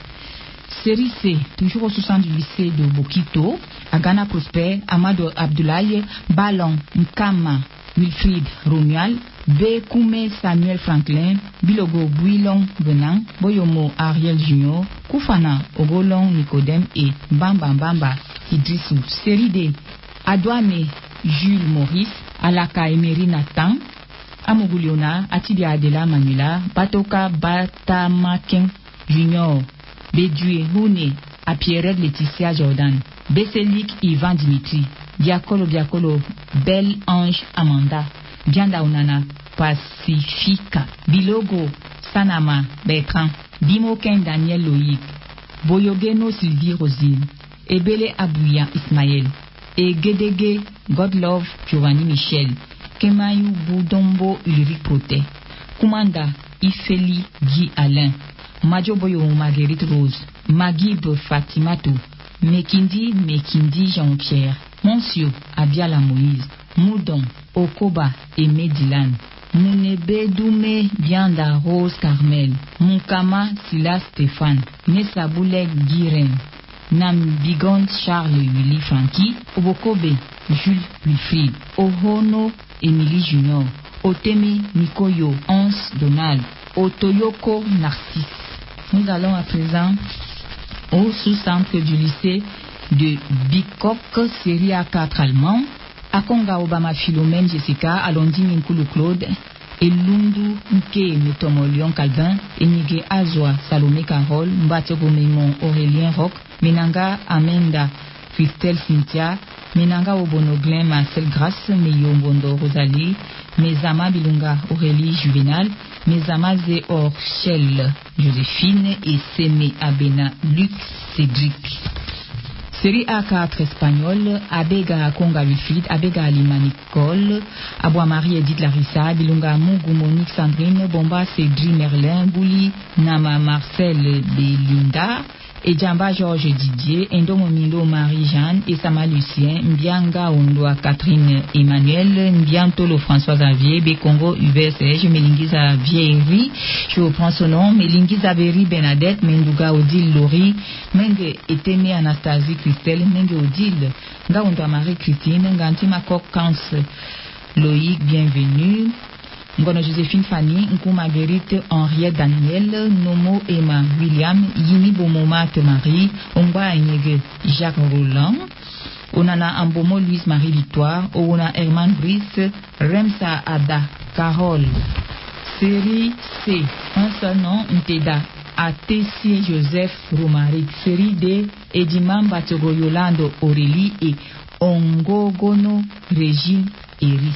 A: Série C, toujours au soixante du lycée de Bokito, Agana Prosper, Amadou Abdoulaye, Ballon Nkama, Wilfried Romual, B. Koume Samuel Franklin, Bilogo Bouilon Benan, Boyomo Ariel Junior, Koufana Ogolon Nicodème et Bamba Bamba Idrissou. Série D, Adouane Jules Maurice, Alaka Emery Nathan, Amoguliona, Atidia Adela Manula, Batoka Batamaken Junior, Bédué Houné, Apierre Laetitia Jordan, Besselik Ivan Dimitri, Diakolo Diakolo, Belle Ange Amanda, Bianda Onana Pacifica, Bilogo Sanama Bertrand, Bimoken Daniel Loïc, Boyogeno Sylvie Rosine, Ebele Abouya Ismaël, et Gedege Godlove Giovanni Michel, Kemayou Boudombo Ulrich Proté, Koumanda Ifeli Guy Alain, Madjoboyo Marguerite Rose, Magib Fatimatou, Mekindi Mekindi Jean-Pierre, Monsieur Abiala Moïse, Moudon Okoba et Medilan, Mounebe Doumé Bianda Rose Carmel, Moukama Sila Stéphane, Nessaboulek Guiren, Nambigon Charles Willy Francky, Obokobe Jules Wilfried, Ohono Émilie Junior, Otemi Nikoyo Hans Donald, Otoyoko Narcisse. Nous allons à présent au sous-centre du lycée de Bikok, série A quatre allemand, Akonga Obama Philomène Jessica, Alondi Minkulu Claude, Elundu Nke Metomo Lyon Calvin, Enige Azwa Salomé Carole, Mbatoko Mémon Aurélien Roch, Menanga Amenda Christelle Cynthia, Menanga Obono Glen Marcel Grasse, Meyo Mbondo Rosalie, Mezama Bilunga Aurélie Juvenal, Mezama Zé Orchel Joséphine et Sémé Abena Luc Cédric. Série A quatre espagnol, Abega Konga Wilfried, Abega Alima Nicole, Aboua Marie Edith Larissa, Bilunga Mougou Monique Sandrine, Bomba Cédri Merlin, Bouli Nama Marcel Belinda, et Djamba Georges Didier, Ndomo Milo Marie-Jeanne, Esama Lucien, Mbianga Ondoa Catherine Emmanuel, Mbiantolo François Xavier, Bekongo Hubert Serge, Melingiza Vieiri, je reprends son nom, Melingiza Veri Bernadette, Menduga Odile Laurie, Menge Eteme Anastasie Christelle, Menge Odile, Nga Ondoa Marie-Christine, Ngantima Kok Kans Loïc, bienvenue. Ngono Joséphine Fanny, Nkou Marguerite, Henriette Daniel, Nomo Emma William, Yini Bomoma Marie, Ongwa Agnègue Jacques Roland, Onana Ambomo Louise Marie Victoire, Ouna Herman Brice, Remsa Ada Carole. Série C, un seul nom, Nteda, Atessie Joseph Romaric. Série D, Edimam Batogo Yolando Aurélie et Ongogono Régine Iris.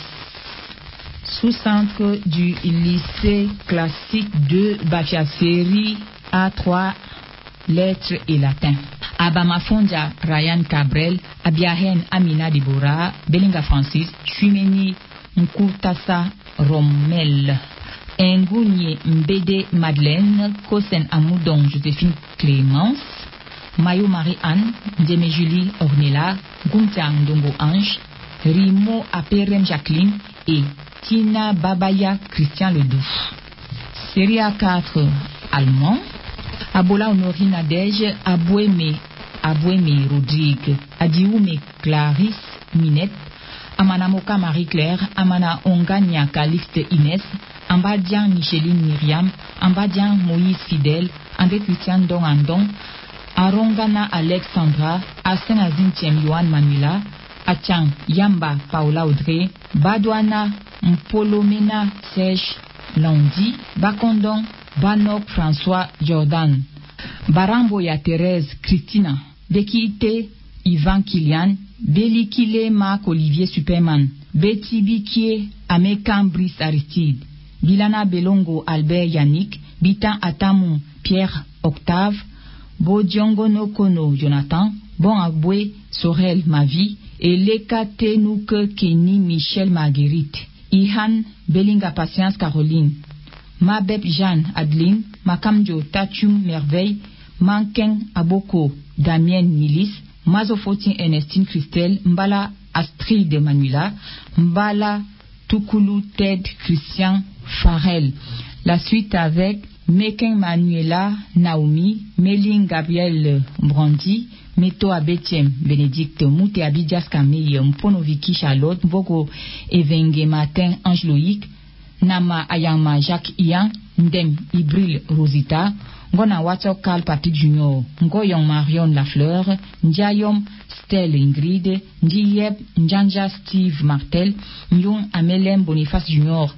A: Sous-centre du lycée classique de Bafia, série A trois, lettres et latin. Abamafondia Ryan Cabrel, Abiahen Amina Deborah, Belinga Francis, Chumeni Nkutasa Rommel, Ngounye Mbede Madeleine, Kosen Amoudon Joséphine Clémence, Mayo Marie-Anne, Ndeme Julie Ornella, Guntia Ndongo Ange, Rimo Aperem Jacqueline et Tina Babaya Christian Ledoux. Série A quatre allemand, Abola Honorine Nadège, Aboueme Aboueme Rodrigue, Adioume Clarisse Minette, Amanamoka Marie-Claire, Amana Ongania Calixte Inès, Ambadian Micheline Myriam, Ambadian Moïse Fidèle, André Christian Don Andon, Arongana Alexandra, Asen Azintiem Yohan Manuela, Achang Yamba Paola Audrey, Badouana Mpolomena Serge Landi, Bakondon Banok François Jordan, Baramboya Thérèse Christina, Bekite Ivan Kilian, Belikile Marc Olivier Superman, Betty Bikie Amekan Brice Aristide, Bilana Belongo Albert Yannick, Bitan Atamu Pierre Octave, Bodiongo Nokono Jonathan, Bon Aboué Sorel Mavi, et Lekate Nouke Kenny Michel Marguerite, Ihan Belinga Patience Caroline, Mabeb Jeanne Adeline, Makamjo Tachum Merveille, Manken Aboko Damien Nilis, Mazofotin Ernestine Christelle, Mbala Astrid Manuela, Mbala Tukulu Ted Christian Farrell. La suite avec Mekin Manuela Naomi, Méline Gabriel Brandi, Meto Abetiem Bénédicte, Moute Abidjas Camille, Mponoviki Charlotte, Bogo Evenge Martin Ange Loïc, Nama Ayama Jacques Ian, Ndem Ibril Rosita, Ngona Watok Carl Patrick Junior, Ngoyong Marion Lafleur, Ndiayom Stella Ingrid, Ndiyeb Njanja Steve Martel, Nyong Amelem Boniface Junior,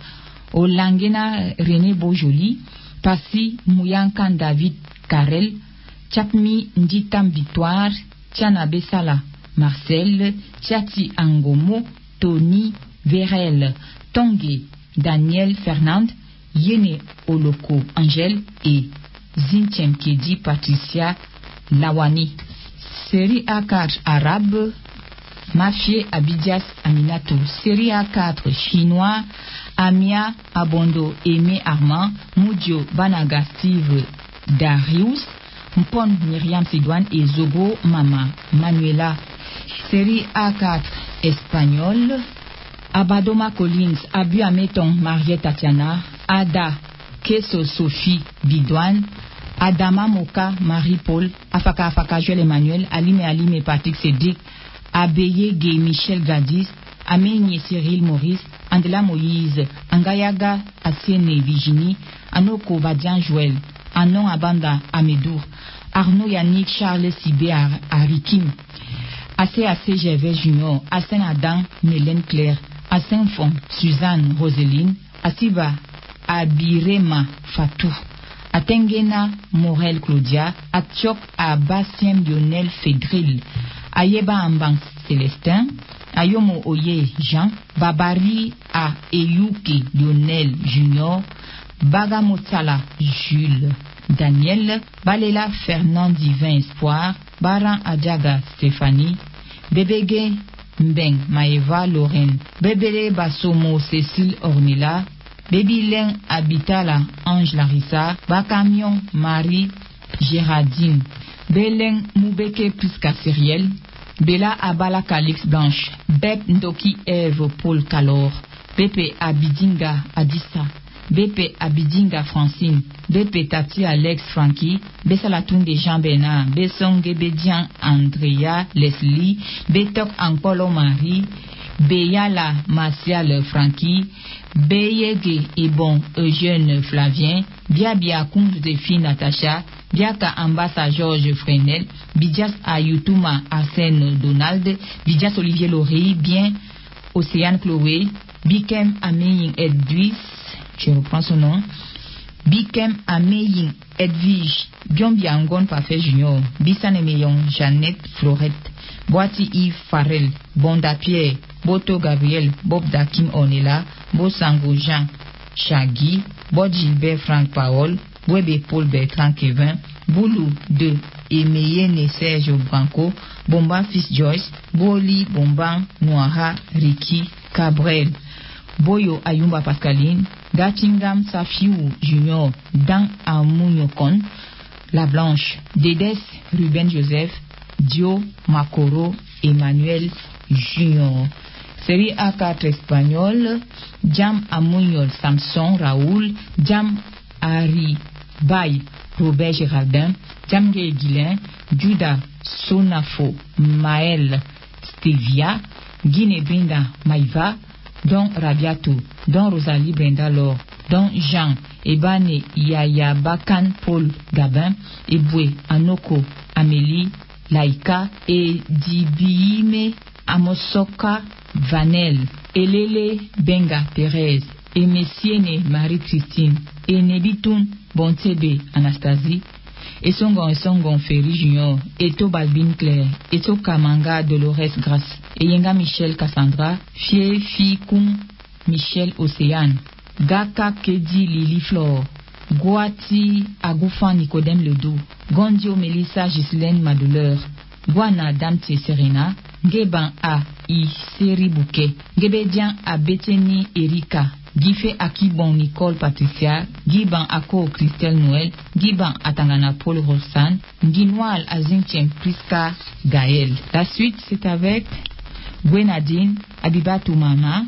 A: Olangena René Bojoli, Passi Mouyankan David Karel, Chapmi Nditam Victoire, Tiana Bessala Marcel, Tiati Angomo, Tony Verel, Tongue Daniel Fernand, Yene Oloko Angel et Zintiem Kedi Patricia Lawani. Série A quatre arabe, Mafie Abidias Aminatou. Série A quatre chinois, Amia Abondo Aimé Armand, Moudio Banaga Steve Darius, Mpon Myriam Sidouane et Zogo Mama Manuela. Série A quatre espagnol, Abadoma Collins, Abu Ameton Mariette Tatiana, Ada Keso Sophie Bidouane, Adama Moka Marie-Paul, Afaka Afaka Joël Emmanuel, Alime Alime Patrick Cédric, Abeye Gay Michel Gadis, Amenye Cyril Maurice, Andela Moïse, Angayaga Asene Virginie, Anoko Badian Joël, Anon Abanda Amedour, Arnaud Yannick Charles Sibé Arikim, Assez Assez Gervais Junior, Asen Adam Mélène Claire, Asen Fon Suzanne Roseline, Asiba Abirema Fatou, Atengena Morel Claudia, Atiok Abasiem Lionel Fédril, Ayeba Ambang Célestin, Ayomo Oye Jean, Babari A Eyuki Lionel Junior, Bagamotsala Jules Daniel, Balela Fernand Divin Espoir, Baran Adjaga Stéphanie, Bébégué Mbeng Maeva Lorraine, Bébélé Basomo Cécile Ornila, Bébileng Abitala Ange Larissa, Bakamion Marie Gérardine, Béleng Moubeke Priska Cyriel, Bella Abala Calix Blanche, Bep Ndoki Eve Paul Calor, B P Abidinga Adissa, B P Abidinga Francine, B P Tati Alex Frankie, Bessalatoun Jean Bernard, Besson Gebedian Andrea Leslie, Betok Ankpolo Marie, Beyala Martial Frankie, Beyege Ebon Eugène Flavien, Biabia Koum Joséphine Natacha, Biaka Ambassa Georges Fresnel, Bidias Ayutuma Arsène Donald, Bidias Olivier Laurie, Bien Océane Chloé, Bikem Ameyin Edwis, je reprends son nom, Bikem Ameyin Edwige, Biombi Angon Parfait Junior, Bissan Meyon Jeannette Florette, Boati Yves Farrell, Bonda Pierre, Boto Gabriel, Bob Dakim Onela, Bosango Jean Chagui, Bod Gilbert Franck Paol, Webe Paul Bertrand Kevin, Boulou de Emeyene Serge Branco, Bomba Fils Joyce, Boli Bomban Noira Ricky Cabrel, Boyo Ayumba Pascaline, Gatingam Safiou Junior, Dan Amouniokon, La Blanche, Dedes Ruben Joseph, Dio Macoro Emmanuel Junior. Série A quatre espagnol, Jam Amouniol Samson Raoul, Jam Ari Bay Robert Géraldin, Jamge Guilain, Judas Sonafo Maël Stevia, Guinée Brinda Maïva, Don Rabiato, Don Rosalie Brenda Laure, Don Jean Ebane Yaya Bakan Paul Gabin, Eboué Anoko Amélie Laïka et Dibiime Amosoka Vanel, Elele Benga Thérèse, et Messiene Marie-Christine, et Nebitoun Bontebe Anastasie, et Songon et Songon Ferry Junior, et To Balbine Claire, et To Kamanga Dolores Grace, et Yenga Michel Cassandra, Fie Fikoum Michel Océane, Gaka Kedi Lili Flore, Guati Agoufan Nicodème Ledoux, Gondio Melissa Ghislaine Madouleur, Guana Damte Serena, Geban A I Seri Bouquet, Gebedian A Beteni Erika, Guifé Akibon Nicole Patricia, Guiban Ako Christelle Noël, Guiban Atangana Paul Rossan, Guinoal Azintien Priska Gaël. La suite c'est avec Gwenadine, Abibatou Mama,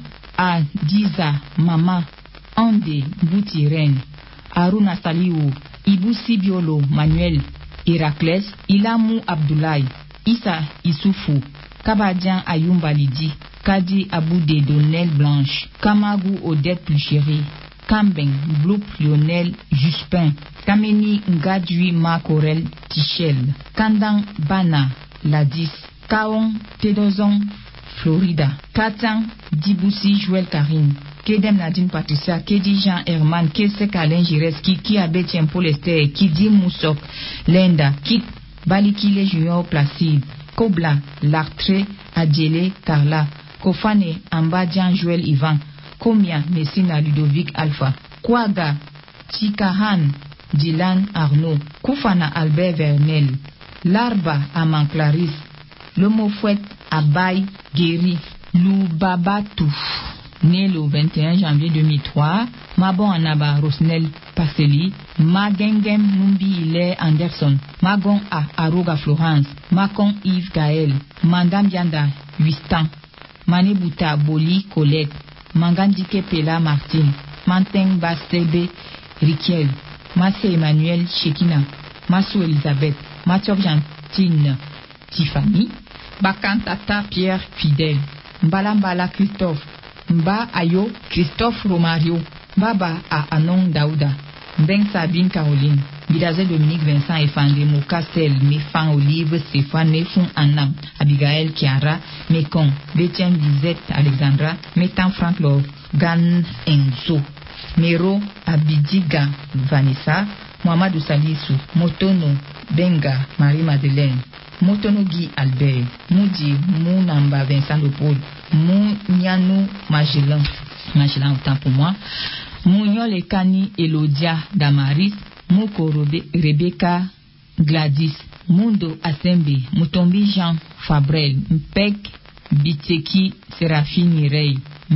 A: Adiza Mama, Ande Boutiren, Aruna Saliou, Ibusi Biolo Manuel, Héraclès, Ilamou Abdoulaye, Issa Issoufou, Kabadjan Ayumba Lidi, Kadi Aboudé Donnel Blanche, Kamagou Odette Pluchéry, Kambeng Bloup Lionel Juspin, Kameni Ngadui Makorel Tichel, Kandang Bana Ladis, Kaon Tedozon Florida, Katang Diboussi Joël Karine, Kedem Nadine Patricia, Kedi Jean Herman, Kesek Alain Gires, Kiki Abetien Polester, Kidi Moussok, Lenda, Kit Balikile Junior Placide, Kobla, Lartré, Adjele, Carla, Kofane, Ambadjan Joël Ivan, Komia, Messina Ludovic Alpha, Kouaga, Chikahan, Dylan Arnaud, Koufana Albert Vernel, Larba Aman Clarisse, Le Mofouet Abay Guéry, Loubabatou, né le vingt et un janvier deux mille trois, Mabon Anaba Rosnel Passeli, Magengem Numbi Ile Anderson, Magon A Aroga Florence, Makon Yves Gaël, Mandam Yanda Huistan, Manebuta Boli Colette, Mangandike Pela Martine, Manteng Bastebe Rikiel, Masse Emmanuel Shekina, Massou Elisabeth, Mathieu Gentine Tiffany, Bakantata Pierre Fidèle, Mbalambala Christophe, Mba Ayo Christophe Romario, Baba A Anon Daouda, Mbeng Sabine Caroline, Bidaze Dominique Vincent Efandé, Mokastel, Mefan Olive, Stéphane, Mefon Annam, Abigail Kiara, Mekon, Bétienne Lisette Alexandra, Metan Frank Love, Gan Enzo, Mero Abidiga Vanessa, Mohamadou Salissou, Motono Benga Marie-Madeleine, Motono Guy Albert, Moudi Mounamba Vincent Leopold, Mounianou Magellan, Magellan autant pour moi, Mouniol Ekani Elodia Damaris, Moko Rebecca Gladys, Mundo Asembe, Mutombi Jean Fabrel, Mpek Biteki Séraphine Mireille,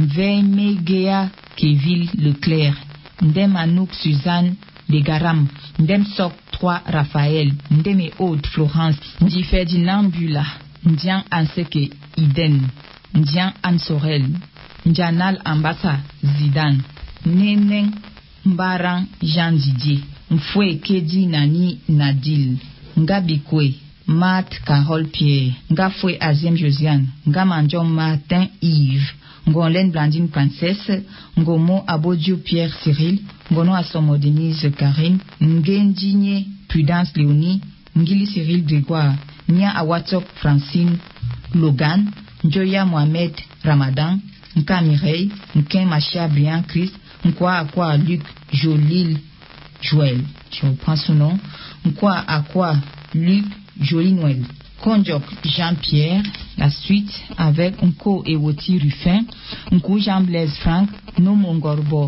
A: Mvemegea Keville Leclerc, Ndem Anouk Suzanne Degaram, Ndem Sok trois Raphaël, Ndeme Aude Florence, Ndi Ferdinand Bula, Ndian Anseke Iden, Ndian Anne Sorel, Ndianal Ambassa Zidane, Neneng Mbaran Jean Didier, Mfoué Kedi Nani Nadil, Ngabikwe Mat Carole Pierre, Ngafoué Aziem Josiane, Ngamandion Martin Yves, Ngonlen Blandine Princesse, Ngomo Abodio Pierre Cyril, Ngono Asomo Denise Karine, Ngendinye Prudence Léonie, Ngili Cyril Grégoire, Nia Awatok Francine Logan, Njoya Mohamed Ramadan, Nka Mireille, Nken Machia Brian Chris, Nkwa Akwa Luc Jolil Joël, je reprends son nom, Nkwa Akwa Luc Jolie Noël, Konjok Jean-Pierre, la suite avec Nko Ewoti Ruffin, Nko Jean-Blaise Franck, Nomongorbo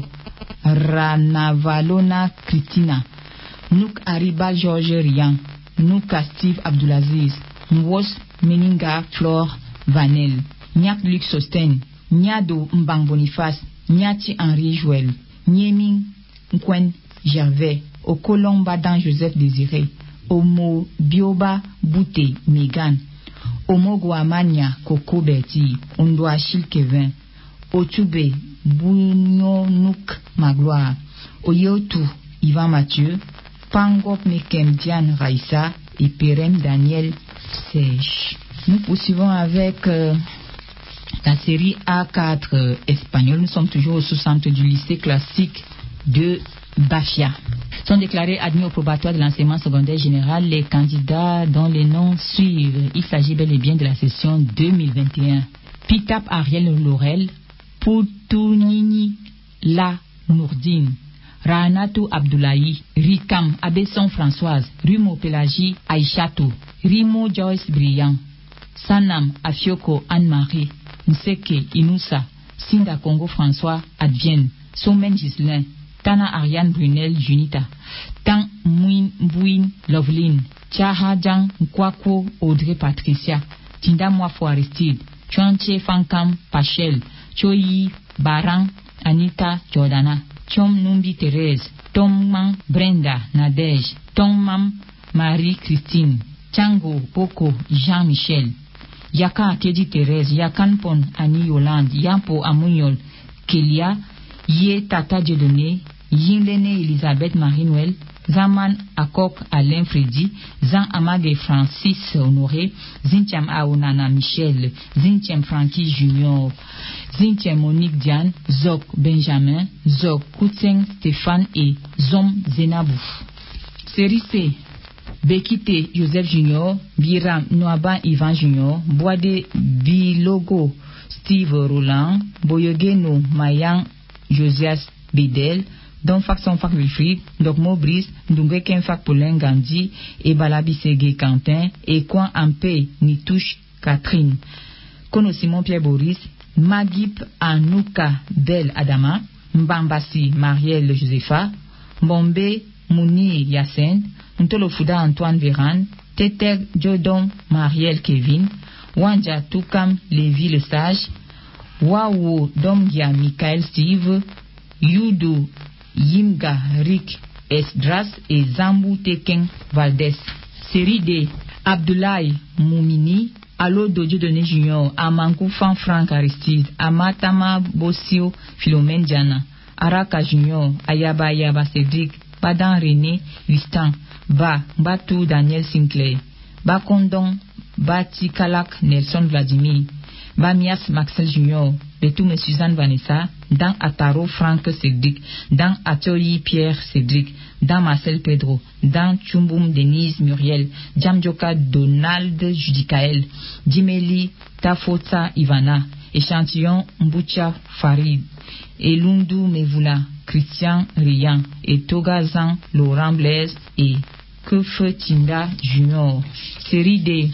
A: Ranavalona Christina, Nouk Aribal Georges Rian, Nouka Steve Abdulaziz, Mwos Meninga Flore Vanel, Nyak Luc Sosten, Nyado Mbang Boniface, Nyati Henri Joël, Nyeming Nkwen Gervais, Okolomba Dan Joseph Désiré, Omo Bioba Bouté Megan, Omo Guamania Coco Betty, Ondo Achille Kevin, Ochube Bounyonouk Magloire, Oyotu Ivan Mathieu, Pangop Mekem Diane Raissa et Perem Daniel Serge. Nous poursuivons avec euh, la série A quatre euh, espagnole. Nous sommes toujours au sous-centre du lycée classique de Bafia. Sont déclarés admis au probatoire de l'enseignement secondaire général les candidats dont les noms suivent. Il s'agit bel et bien de la session deux mille vingt et un. Pitap Ariel Laurel, Poutounini La Nourdine, Ranatou Abdoulaye, Rikam Abesson Françoise, Rumo Pélagie Aïchatou, Rimo Joyce Briand, Sanam Afioko Anne-Marie, Nseke Inoussa, Sinda Congo François Advienne, Somen Gislin, Tana Ariane Brunel Junita, Tang Mouin Bouin Loveline, Tchaha Djang Nkwako Audrey Patricia, Tinda Mwafo Aristide, Chuanche Fankam Pachel, Choyi Barang Anita Jordana, Chom Numbi Thérèse, Tomman Brenda Nadège, Tomman Marie-Christine, Tchango Boko Jean-Michel, Yaka Kedi Thérèse, Yakan Pon Annie Yolande, Yampo Amunyol Kelia, Ye Tata Dieudonné, Yinlene Elisabeth Marie-Noël, Zaman Akok Alain Freddy, Zan Amage Francis Honoré, Zintiam Aonana Michel, Zintiam Frankie Junior, Zintiam Monique Diane, Zok Benjamin, Zok Koutseng Stéphane et Zom Zenabou. Série C. Bekite Joseph Junior, Biram Noaban Ivan Junior, Boade Bilogo Steve Roland, Boyogeno Mayang Josias Bedel, Don Fak Son Fak Wilfried, Dok Maurice, Ndungwe Ken Fak Paulin Gandhi, et Balabi Sege Quentin, et Kwan Ampe Nitouche Catherine, Kono Simon Pierre Boris, Magip Anouka Bel Adama, Mbambasi Marielle Josepha, Mbombe Mouni Yacine, Ntolofuda Antoine Véran, Teteg Jodon Marielle Kevin, Wanja Toukam Lévi Le Sage, Wawo Domgia Michael Steve, Yudu Yimga Rick Esdras et Zambou Teken Valdez. Série D. Abdoulaye Moumini, Allo Dieudonné Junior, Amankou Fan Franck Aristide, Amatama Bossio Philomène Diana, Araka Junior, Ayaba Ayaba Cédric, Badan René Listan, Ba Batou Daniel Sinclair, Bakondon Bati Kalak Nelson Vladimir, Bamias Maxel Junior, Betou Suzanne Vanessa, Dan Ataro Franck Cédric, Dan Atoli Pierre Cédric, Dan Marcel Pedro, Dan Chumboum Denise Muriel, Djamjoka Donald Judicaël, Dimeli Tafota Ivana, Échantillon Mboucha Farid, Elundu Mevula, Christian Rian, et Togazan Laurent Blaise et Kefe Tinda Junior. Série D.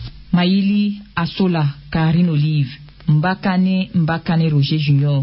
A: Maïli Asola Karine Olive, Mbakane Mbakane Roger Junior,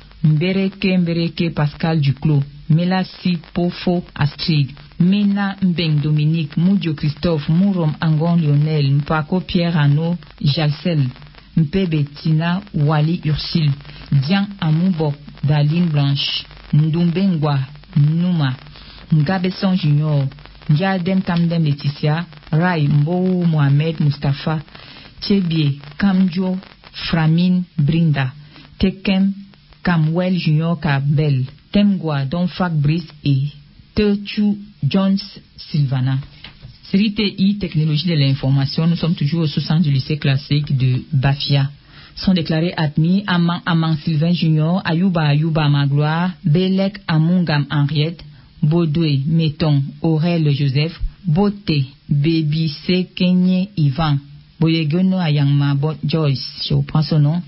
A: Mbereke Mbereke Pascal Duclos, Melasi Pofo Astrid, Mena Mbeng Dominique, Moudio Christophe, Mourom Angon Lionel, Mpako Pierre Ano Jalcel, Mpebe Tina Wali Ursule, Dian Amoubok Daline Blanche, Ndumbengwa Numa, Ngabeson Junior, Yadem Kamdem Laetitia, Rai Mbou Mohamed Mustafa, Tchebie Kamjo Framine Brinda, Tekem Kamwel Junior Kabel, Temgwa Donfak Brice et Teochu Jones Sylvana. Série T I, Technologie de l'information, nous sommes toujours au sous-centre du lycée classique de Bafia. Sont déclarés admis Aman Aman Sylvain Junior, Ayuba Ayuba Magloire, Belek Amungam Henriette, Baudoué Meton Aurel Joseph, Boté Baby Sekenye Ivan, Boyegeno Ayangma Joyce, je reprends son nom,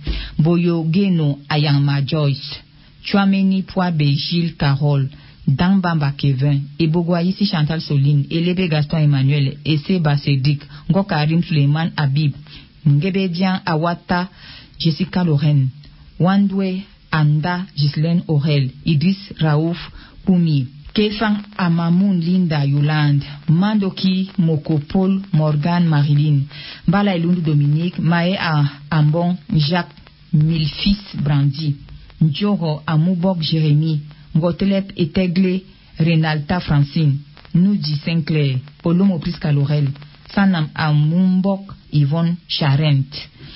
A: Boyogeno Ayangma Joyce, Chouameni Poabe Gilles Carole, Dambamba Kevin, Ebogwaïsi Chantal Soline, Elebe Gaston Emmanuel, Esseba Cédric, Ngokarim Suleiman Habib, Ngebedian Awata Jessica Lorraine, Wandwe Anda Ghislaine Aurel, Idriss Raouf Koumi, Kefang Amamoun Linda Yolande, Mandoki Mokopol Morgan Marilyn, Bala Elundu Dominique, Mae Ambon Jacques Milfis Brandi, Ndioro Amoubok Jérémy, Ngotelep Etegle Renalta Francine, Noudi Sinclair, Olomo Priska Laurel, Sanam Amumbok Yvonne Charente,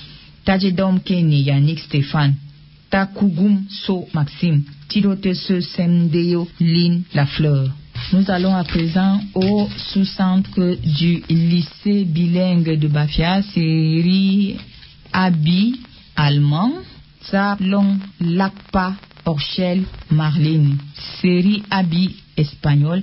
A: Tajedom Kenny Yannick Stéphane, Takougoum So Maxime, Tirote Se Semdeo Lynn Lafleur. Nous allons à présent au sous-centre du lycée bilingue de Bafia, série Abi allemand, Sablon Lakpa Orchel Marlene, série Abi espagnol,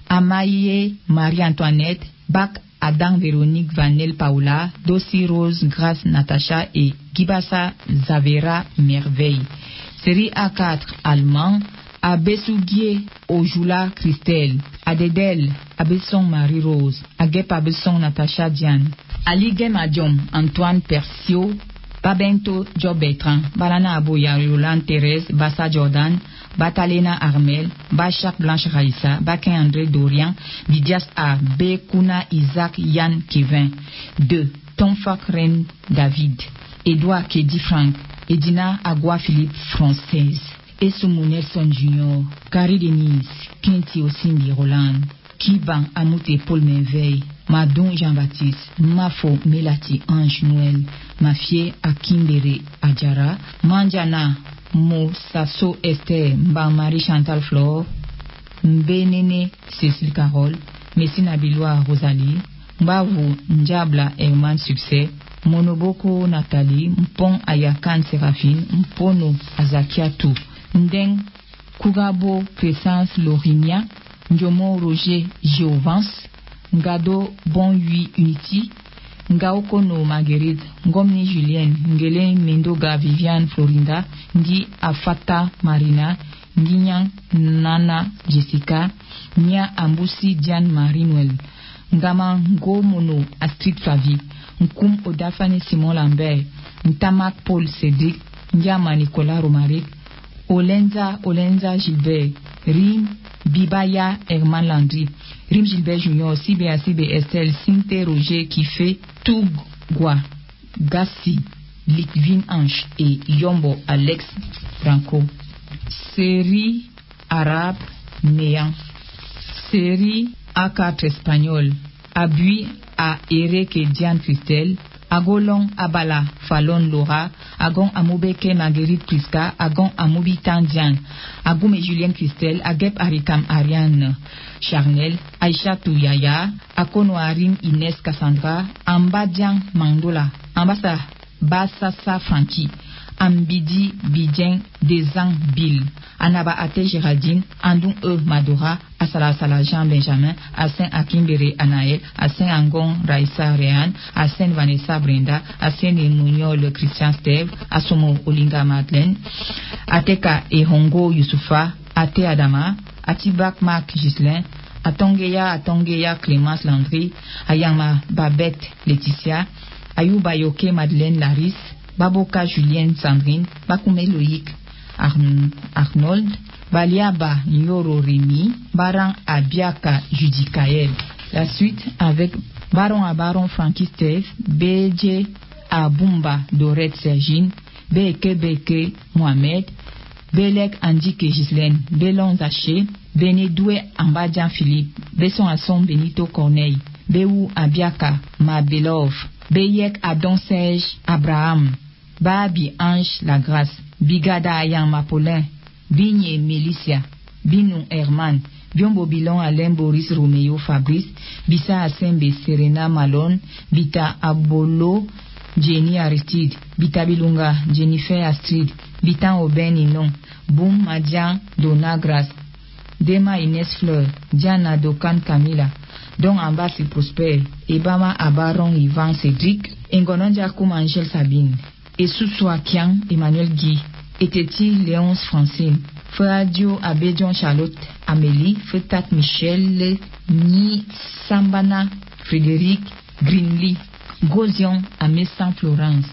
A: Amaye Marie-Antoinette, Bac Adam Véronique Vanel Paola, Dossi Rose Grace Natacha et Gibasa Zavera Merveille. Série A quatre allemand, Abessouguier Ojula Christelle, Adedel Abesson Marie-Rose, Agep Abesson Natacha Diane, Aligem Adjom Antoine Persio, Babento Job Bertrand, Balana Aboya Yolande Thérèse, Bassa Jordan, Batalena Armel, Bachak Blanche Raïssa, Bakin André Dorian, Vidias A, Bekuna Isaac Yann Kevin. deux. Tonfak Ren David, Edouard Kedi Frank, Edina Agua Philippe Française, Esumu Nelson Junior, Carrie Denise, Kinti Osimbi Roland, Kiban Amoute Paul Merveille, Madon Jean-Baptiste, Mafo Melati Ange Noël, Mafie Akimbere Adjara, Mandiana Mo Sasso Esther, Mba Marie Chantal Flore, Mbenene Cécile Carole, Messina Biloa Rosalie, Mbavu Ndiabla Herman Succès, Monoboko Nathalie, Mpon Ayakan Séraphine, Mpono Azakiatou, Ndeng Kougabo Crescence Lorinia, Ndjomo Roger Géovance, Ngado Bonhui Unity, Ngaokono Marguerite, Ngomni Julienne, Ngele Mendoga Viviane Florinda, Ndi Afata Marina, Nginyang Nana Jessica, Nia Ambusi Diane Marie-Noël, Ngama Ngomono Astrid Flavie, Nkoum Odafane Simon Lambert, Ntamak Paul Cédric, Ndiama Nicolas Romaric, Olenza Olenza Gilbert, Rim Bibaya Herman Landry, Rim Gilbert Junior, C B A C B Estelle, Sinte Roger Kifé, Tougwa, Gassi, Litvin Ange et Yombo Alex Franco. Série arabe néant. Série A quatre espagnol. Abui à Eric et Diane Christelle. Agolong Abala Falon Laura. Agon Amoubeke Marguerite Priska. Agon Amoubitan Diane. Agoum et Julien Christelle. Agep Arikam Ariane Charnel. Aïcha Touyaya. Akono Arim Inès Cassandra. Ambadian Mandola. Ambassa Bassassa Franki. Ambidi Bidjen Desang Bill, Anaba Ate Géraldine, Andung E Madora, Asala Sala Jean Benjamin, Asen Akimbere Anaël, Asen Angon Raissa Réan, Asen Vanessa Brenda, Asen Mouniol Christian Steve, Asomo Olinga Madeleine, Ateka Ehongo Youssoufa, Ate Adama, Atibak Marc Gislain, Atongeya Atongeya Clémence Landry, Ayama Babette Laetitia, Ayouba Yoke Madeleine Laris, Baboka Julienne Sandrine, Bakoume Loïc Arnold, Baliaba Nyoro Rémi, Baran Abiaka Judikael. La suite avec Baron à Baron Frankie Steve, B J Abumba Dorette Sergine, Beke Beke Mohamed, Belek Andike Gislaine, Belon Zaché, Benedoué Ambadjan Philippe, Besson Asson Benito Corneille, Beou Abiaka Mabelov, Beyek Adon Serge Abraham, Babi Ange Lagrace, Bigada Ayan Mapolin, Bigne Mélicia, Binou Herman, Biombo Bilon Alain Boris Romeo Fabrice, Bissa Asembe Serena Malone, Bita Abolo Jenny Aristide, Bita Bilunga Jennifer Astrid, Bitan Oben Inon, Boum Madian Dona Grace, Dema Inès Fleur, Diana Dokan Camila, Don Ambassi Prosper, Ebama Abaron Ivan Cédric, Engononja Koum Angèle Sabine, Essousoua Kian Emmanuel Guy, Eteti Léonce Francine, Feuadio Abedjon Charlotte Amélie, Fetat Michel, Ni Sambana Frédéric Greenlee, Gozion Amessan Florence,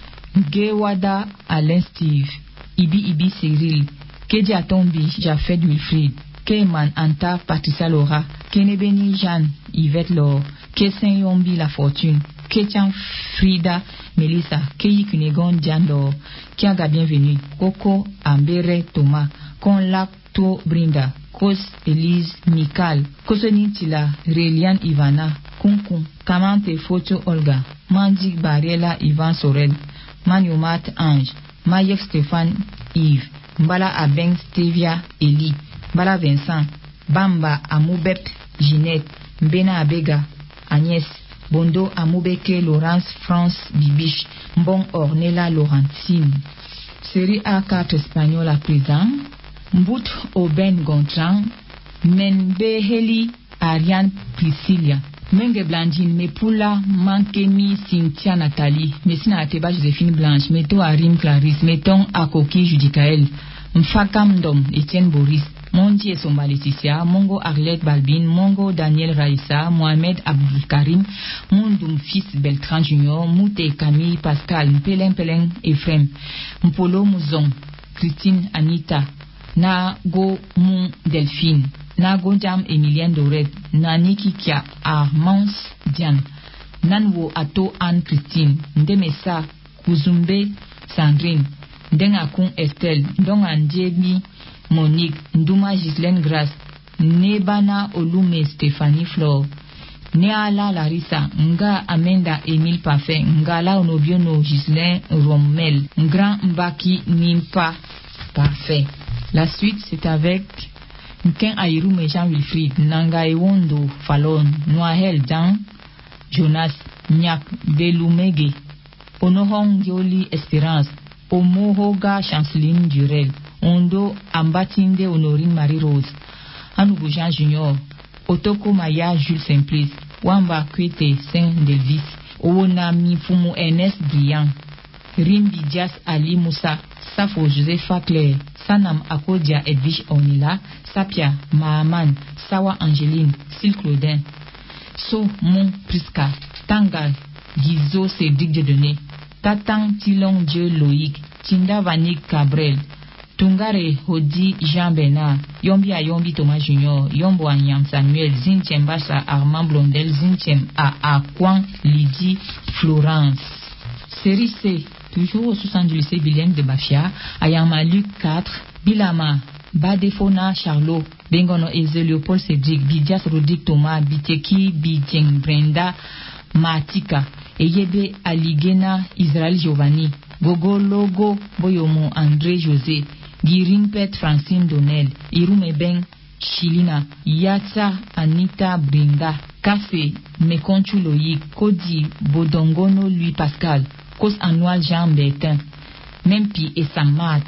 A: Gewada Alain Steve, Ibi Ibi Cyril, Kedi Atombi Jafed Wilfried, Keyman Anta Patricia Laura, Kenebeni Jeanne Yvette Laure, Kesen Yombi La Fortune, Ketian Frida Melissa, Keyi Kunegon Diane Laure, Kiaga Bienvenue, Coco Ambere Thomas, Konlakto Brinda, Kos Elise Mikal, Kosoni Tila, Relian Ivana, Kunkun, Kamante Foto Olga, Mandik Barela Ivan Sorel, Manumat Ange, Mayek Stéphane Yves, Mbala Abeng Stevia Eli, Mbala Vincent, Bamba Amoubep Ginette, Mbena Abega Agnès, Bondo Amoubeke Laurence France Bibiche, Mbon Ornella Laurentine. Série A quatre espagnol à présent, Mbout Oben Gontran, Menbe Heli Ariane Priscilla, Menge Blandine Mepula Mankemi Cynthia Nathalie, Messina Ateba Joséphine Blanche, Meto Arim Clarisse, Meton Akoki Judicaël, Mfakam Dom Etienne Boris, Mondi et Somba Laetitia, Mongo Arlette Balbine, Mongo Daniel Raissa, Mohamed Abdul Karim, Mondoum Fils Beltran Junior, Moute Camille Pascal, Mpelen Pelen Ephraim, Mpolo Mouzon, Christine Anita, Nago Moun Delphine, Nago Jam Emilienne Dorette, Nani Kikia Armance Diane, Nanwo Ato Anne Christine, Ndemesa Kuzumbe Sandrine, Ndengakun Estelle, Ndongan Djemi Monique, Ndouma Ghislaine Grace, Nebana Olume Stéphanie Flore, Neala Larissa, Nga Amenda Émile Parfait, Ngala Onobiono Ghislain Rommel, Grand Mbaki Nimpa Parfait. La suite, c'est avec Nken Aïroum et Jean-Wilfried, Nanga Ewondo Fallon, Noahel Dan, Jonas, Nyak Delumege, Onohong Yoli Espérance, Omohoga Chanceline Durel, Ondo Ambatinde Honorine Marie-Rose, Anougou Jean Junior, Otoko Maya Jules Simplice, Wamba Kwete Saint-Delvis, Owonami Fumu Ernest Briand, Rimbi Dias Ali Moussa, Safo Josepha Claire, Sanam Akodia Edwige Onila, Sapia Mahaman, Sawa Angeline, Sil Claudin, So Mon Priska, Tanga Gizo Cédric Dieudonné, Tatang Tilong Dieu Loïc, Tinda Vanik Cabrel, Tungare Hodi Jean Bernard, Yombi Ayombi Thomas Junior, Yombo Anyam Samuel, Zintiem Bassa Armand Blondel, Zintiem A Akwan Lydie Florence. Série C, toujours au soixante du lycée bilingue de Bafia, Ayama Luc quatre, Bilama, Badefona Charlot, Bengono Eze Léopold Cédric, Bidias Rodrigue Thomas, Biteki Bidjeng Brenda Matika, Eyebe Aligena Israël Giovanni, Gogo Logo Boyomo André José, Girimpet Francine Donnel, Irumeben Chilina, Yatsa Anita Brinda, Café Mekonchu Loïc, Kodi Bodongono Louis Pascal, Kos Anoual Jean Bertin, Mempi et Samat,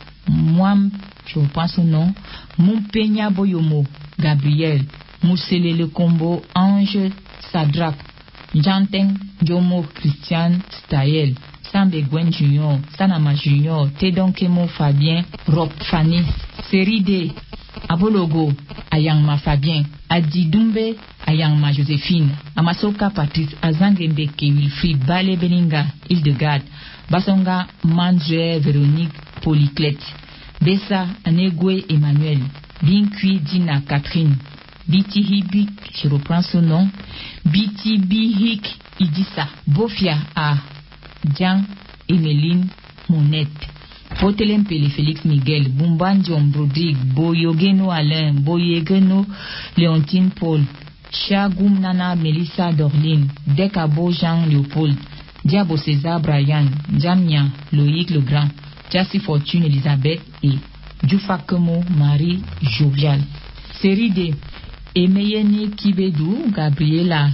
A: Mwam, je reprends son nom, Moupenya Boyomo, Gabriel, Moussele Le Combo, Ange Sadrak, Janteng Jomo Christian Staël, Sambe Gwen Junior, Sanama Junior, Tedonkemo Fabien, Rob Fanny, Série D, Abologo, Ayangma Fabien, Adidumbe, Ayangma Joséphine, Amasoka Patrice, Azangembeke Wilfried, Bale Beninga, Hildegard, Basonga Mandre Véronique Polyclette, Bessa Anegwe Emmanuel, Binkui Dina Catherine, Biti Hibik, je reprends son nom, Biti Bihik Idissa, Bofia A, Jean Emeline Monette, Potelempele Félix Miguel, Bumbandiom Rodrigue, Boyogeno Alain, Boyegeno Léontine Paul, Chagoum Nana Melissa Dorline, Dekabo Jean Léopold, Diabo César Brian, Jamia Loïc Legrand, Jassi Fortune Elisabeth et Djoufakemo Marie Jovial. Série D, Emeyene Kibedou, Gabriela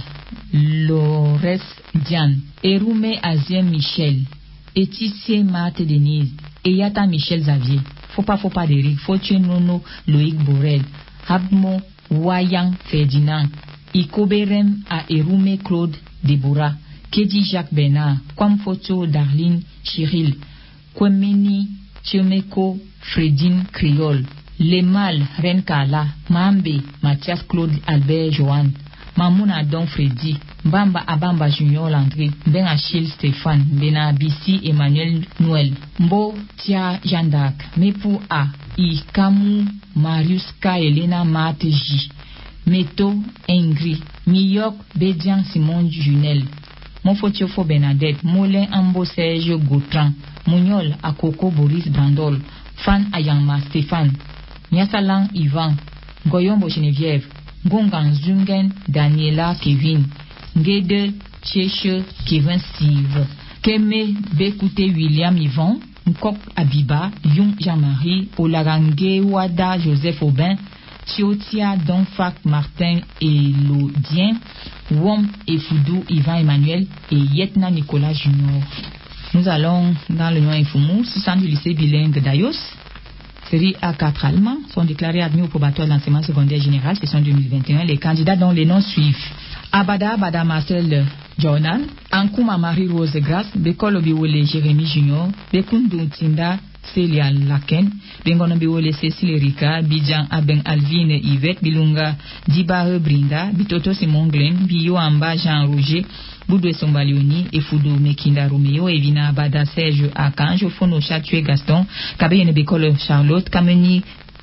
A: Lores Diane, Eroume Azien Michel, Etissé Marthe Denise, Eyata Michel Xavier, Fopa Fopa Derrick, Fortune Nono Loïc Borel, Habmo Wayang Ferdinand, Ikoberem à Eroume Claude Deborah, Kedi Jacques Bernard, Kwamfoto Darlene Chiril, Kwemeni Chemeko Fredine Criol, Lemal Renkala, Mambe Mathias Claude Albert Johan, Mamouna Don Freddy, Mbamba Abamba Junior Landry, Ben Achille Stéphane, Bena Bissi Emmanuel Noël, Mbo Tia Jandak, Mepu A, I Kamu Marius K. Elena Mate J, Meto Ingri, Miyok Bedian Simon Junel, Mofotiofo Bernadette, Moulin Ambo Serge Gautran, Mouniol Akoko Boris Brandol, Fan Ayangma Stéphane, Nyasalang Ivan, Goyombo Geneviève, Gongan Zungen Daniela Kevin, Ngede Cheche Kevin Steve, Keme Bekute William Yvon, Nkok Abiba, Yung Jean-Marie, Olarange Wada Joseph Aubin, Chiotia Donfak Martin Elodien, Wom Efoudou Ivan Emmanuel et Yetna Nicolas Junior. Nous allons dans le Nyon Infoumou, soixante du lycée bilingue d'Ayos. Série A quatre allemands sont déclarés admis au probatoire de l'enseignement secondaire général, session deux mille vingt et un. Les candidats dont les noms suivent: Abada Abada Marcel Jordan, Ankouma Marie-Rose Grace, Bekolo Biwole Jérémy Junior, Bekundu Tinda Célia Laken, Bengono Biwole Cécile Erika, Bidjan Aben Alvine Yvette, Bilunga Dibare Brinda, Bitoto Simon Glen, Biyo Amba Jean Roger, Boudoué Sombalioni, Efoudou Mekinda Romeo, Evina Abada Serge Akanjo, Fono Chatue Gaston, Kabeyene Bekolo Charlotte, Kameni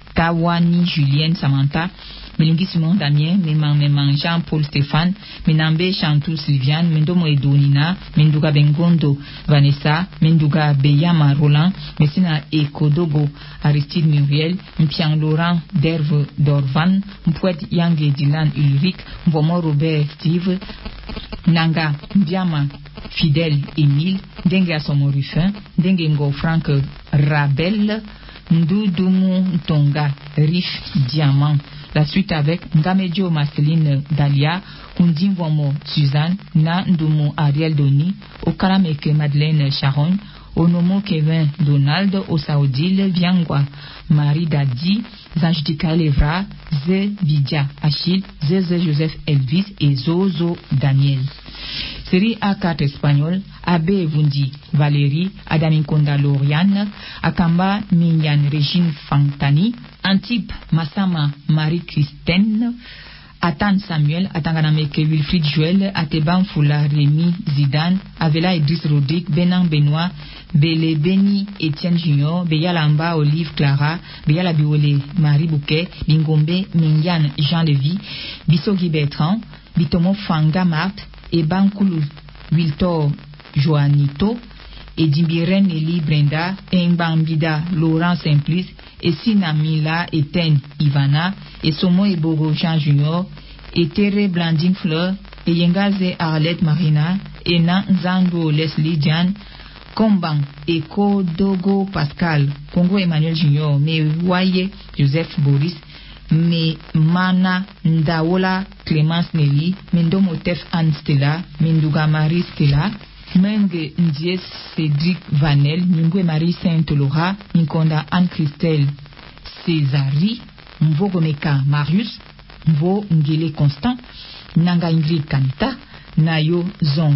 A: Tawani Julienne Samantha, Melingi Simon Damien, Memang Memang Jean-Paul Stéphane, Menambe Chantou Sylviane, Mendomo Edonina, Menduga Bengondo Vanessa, Menduga Beyama Roland, Messina Ekodogo Aristide Muriel, Mpiang Laurent Derve Dorvan, Mpouet Yang Dylan Ulrich, Mvomo Robert Steve, Nanga Mbiama Fidèle Émile, Dengue Asomo Ruffin, Dengue Ngo Franck Rabel, Ndoudoumou Tonga Riche Diamant. La suite avec Ngamedio Marceline Dalia, Kundimvomo Suzanne, Na Ndumu Ariel Doni, Okarameke Madeleine Sharon, Onomo Kevin Donald, Osaodile Viangwa, Marie Dadi, Zanjidika Levra, Ze Bidja Achille, Zeze Joseph Elvis et Zozo Daniel. Série A quatre espagnol, Abe Vundi Valérie, Adaminkonda Lauriane, Akamba Minyan Régine Fantani, Antip Massama Marie-Christine, Atan Samuel, Atanganameke Wilfried Joël, Ateban Foula Rémi Zidane, Avela Idriss Rodrigue, Benan Benoît, Bele Beni Etienne Junior, Beyalamba Olive Clara, Beyala Biolé Marie Bouquet, Bingombe Minyan Jean Lévy, Bisogi Bertrand, Bitomo Fanga Marthe, Ebankulu Wiltor Joanito, Edimbiren Eli Brenda, Engbambida Laurent Simplice, Essina Mila Eten Ivana, Esomo Ebogo Jean Junior, Etere Blandine Fleur, Eyengaze Arlette Marina, Ena Nzando Leslie Diane, Kombang Eko Dogo Pascal, Congo Emmanuel Junior, Mewaye Joseph Boris, Me Mana Ndaola Clémence Nelly, Mendomotef Anne Stella, Menduga Marie Stella, Menge Ndies Cédric Vanel, Ningwe Marie Saint-Laura, Nkonda Anne-Christelle Césari, Mvo Gomeka Marius, Mvo Ngele Constant, Nanga Ingrid Kanita, Nayo Zon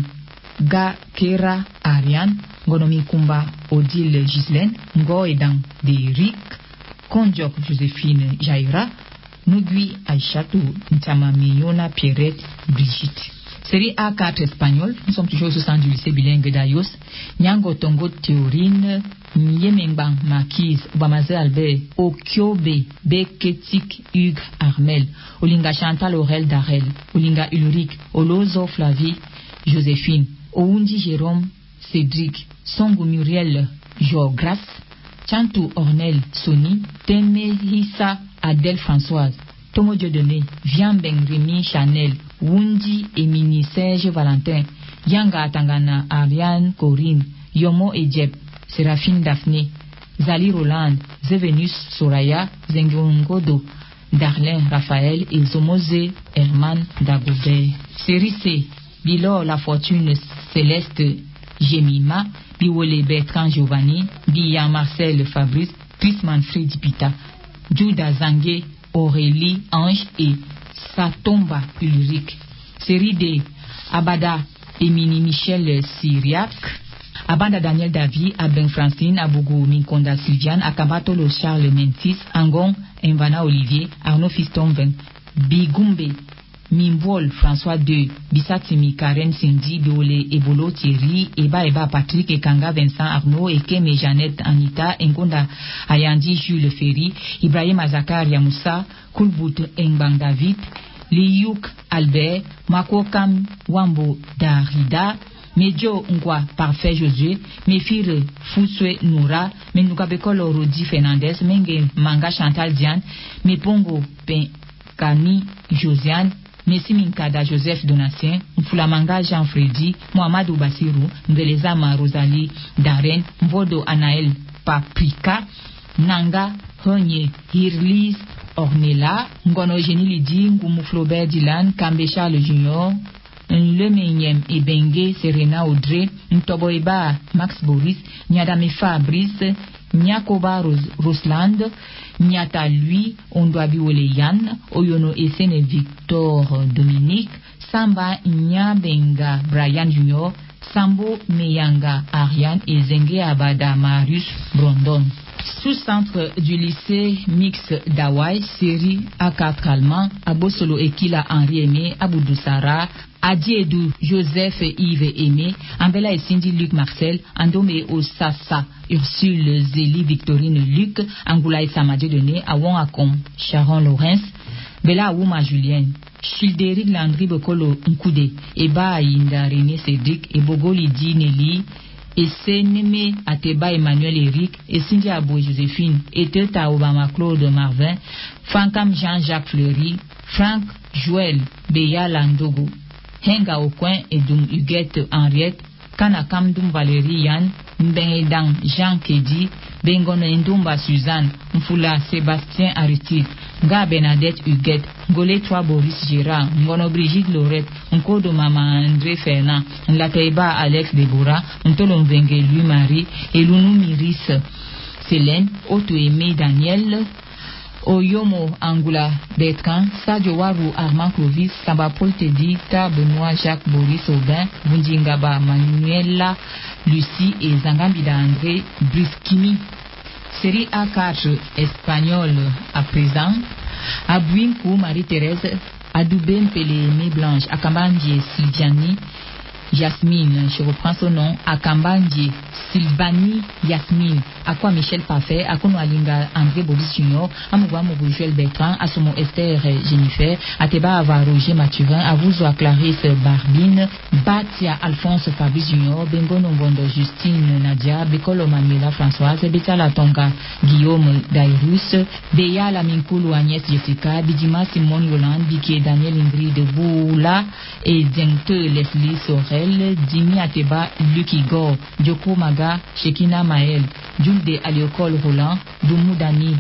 A: Ga Kera Ariane, Ngonomi Kumba Odile Gislaine, Ngo Edan Deric, Kondiok Joséphine Jaira, Nugui Aïchatou, Ntamami Yona Pierrette Brigitte. Série A quatre espagnol, nous sommes toujours au sein du lycée bilingue d'Ayos. Nyango Tongo Théorine, Nyemengbang Marquise, Obamaze Albert, Okiobe, Beketik Hugues Armel, Olinga Chantal Aurel Darel, Olinga Ulrich, Olozo Flavie Joséphine, Oundi Jérôme Cédric, Songo Muriel Georgras, Chantou Ornel Sony, Teme Hissa Adèle Françoise, Tomo Dieudonné, Viambeng Rémi Chanel, Wundi Emini Serge Valentin, Yanga Tangana Ariane Corinne, Yomo Ejep, Séraphine Daphné, Zali Roland, Zevenus Soraya, Zengongodo, Darlin Raphaël et Zomoze Herman Dagobert. Série C, Bilo La Fortune Céleste Jemima, Biwole Bertrand Giovanni, Bia Marcel Fabrice, Chris Manfred Pita, Judas Zangue, Aurélie Ange et Satomba Ulrich. Série D, Abada Emini Michel Syriac, Abanda Daniel Davi, Aben Francine, Abougou Minkonda Sylviane, Akabatolo Charles Mentis, Angon Invana Olivier, Arnaud Fiston vingt, Bigumbe Mimbol François deux, Bissatimi Karen Cindy, Biolé Ebolo Thierry, Eba Eba Patrick, Ekanga Vincent Arnaud, Ekeme Jeannette Anita, Ngonda Ayandi Jules Ferry, Ibrahim Azakar Yamoussa, Kulbout Engbang David, Liyuk Albert, Makokam Wambo Darida, Medjo Ngwa Parfait Josué, Mefire Fouswe Noura, Menukabekolo Rodi Fernandez, Menge Manga Chantal Diane, Mepongo Ben Kami Josiane, Messi Minkada Joseph Donatien, Mfulamanga Jean Freddy, Mohamadou Bassirou, Mbelezama Rosalie Darren, Mvodo Anaël Paprika, Nanga Honye Hirlis Ornella, Ngono Génie Lydie, Ngoumou Flaubert Dylan, Kambe Charles Junior, Lemenyem Ebenge Serena Audrey, Ntoboeba Max Boris, Nyadame Fabrice, Nyakoba Ros- Rosland, Nyata Lui, Ondwabiwole Yann, Oyono Essene Victor Dominique, Samba Nyabenga Brian Junior, Sambo Meyanga Ariane et Zenge Abada Marius Brondon. Sous-centre du lycée mix d'Hawaï, série A quatre allemand, Abosolo Ekila Henri Aimé, Aboudou Sarah, Adiedou, Joseph Yves Aimé, Ambela et Cindy Luc Marcel, Andome Osasa, Ursule Zélie Victorine Luc, Angoula et Samadé Dené, Awon Akom, Sharon Lawrence, Bella Aouma Julienne, Childéric Landry Bokolo Nkoude, Eba Inda René Cédric, Ebogo Lydie Nelly, et Sénémé Ateba Emmanuel Eric, et Cindy Abou Joséphine, et Teta Obama Claude Marvin, Frankam Jean-Jacques Fleury, Franck Joël Beya Landogo, Henga Ocoin et Dum Huguette Henriette, Kanakam Dum Valérie Yann, Mbengedang Jean Kedi, Bengono Ndumba Suzanne, Mfula Sébastien Aristide, Nga Bernadette Huguette, Ngolé Trois Boris Gérard, Ngono Brigitte Laurette, Nkodo Mama André Fernand, Nlateiba Alex Deborah, Ntolo Mvenge Louis Marie, Elounou Miris Célène, Otto Aimé Daniel, Oyomo Angoula Bertrand, Sadio Waru Armand Clovis, Samba Paul Teddy, Ta Benoît Jacques Boris Aubin, Bundingaba Manuela Lucie et Zangambida André Briskimi. Série A quatre espagnole à présent. Abuinku Marie-Thérèse, Adoubem Pélémé Blanche, Akambandie Sylviani Yasmine, je reprends son nom, Akambandie Sylvanie Yasmine, Akwa Michel Parfait, Akono Alinga André Boris Junior, Amouba Mougoujuel Bertrand, Asomo Esther Jennifer, Ateba Ava Roger Mathurin, Avouzo Clarisse Barbine, Batia Alphonse Fabrice Junior, Bengo Nombondo Justine Nadia, Bekolo Manuela Françoise, Betala Tonga Guillaume Dairus, Beya Laminkulu Agnès Jessica, Bidima Simone Yolande, Biké Daniel Ingrid Boula et Djengte Leslie Sorel, Dimi Ateba Lucky Gore, Djoko Maga, Shekina Maël, Julde Aliokol Roland, Doumoudani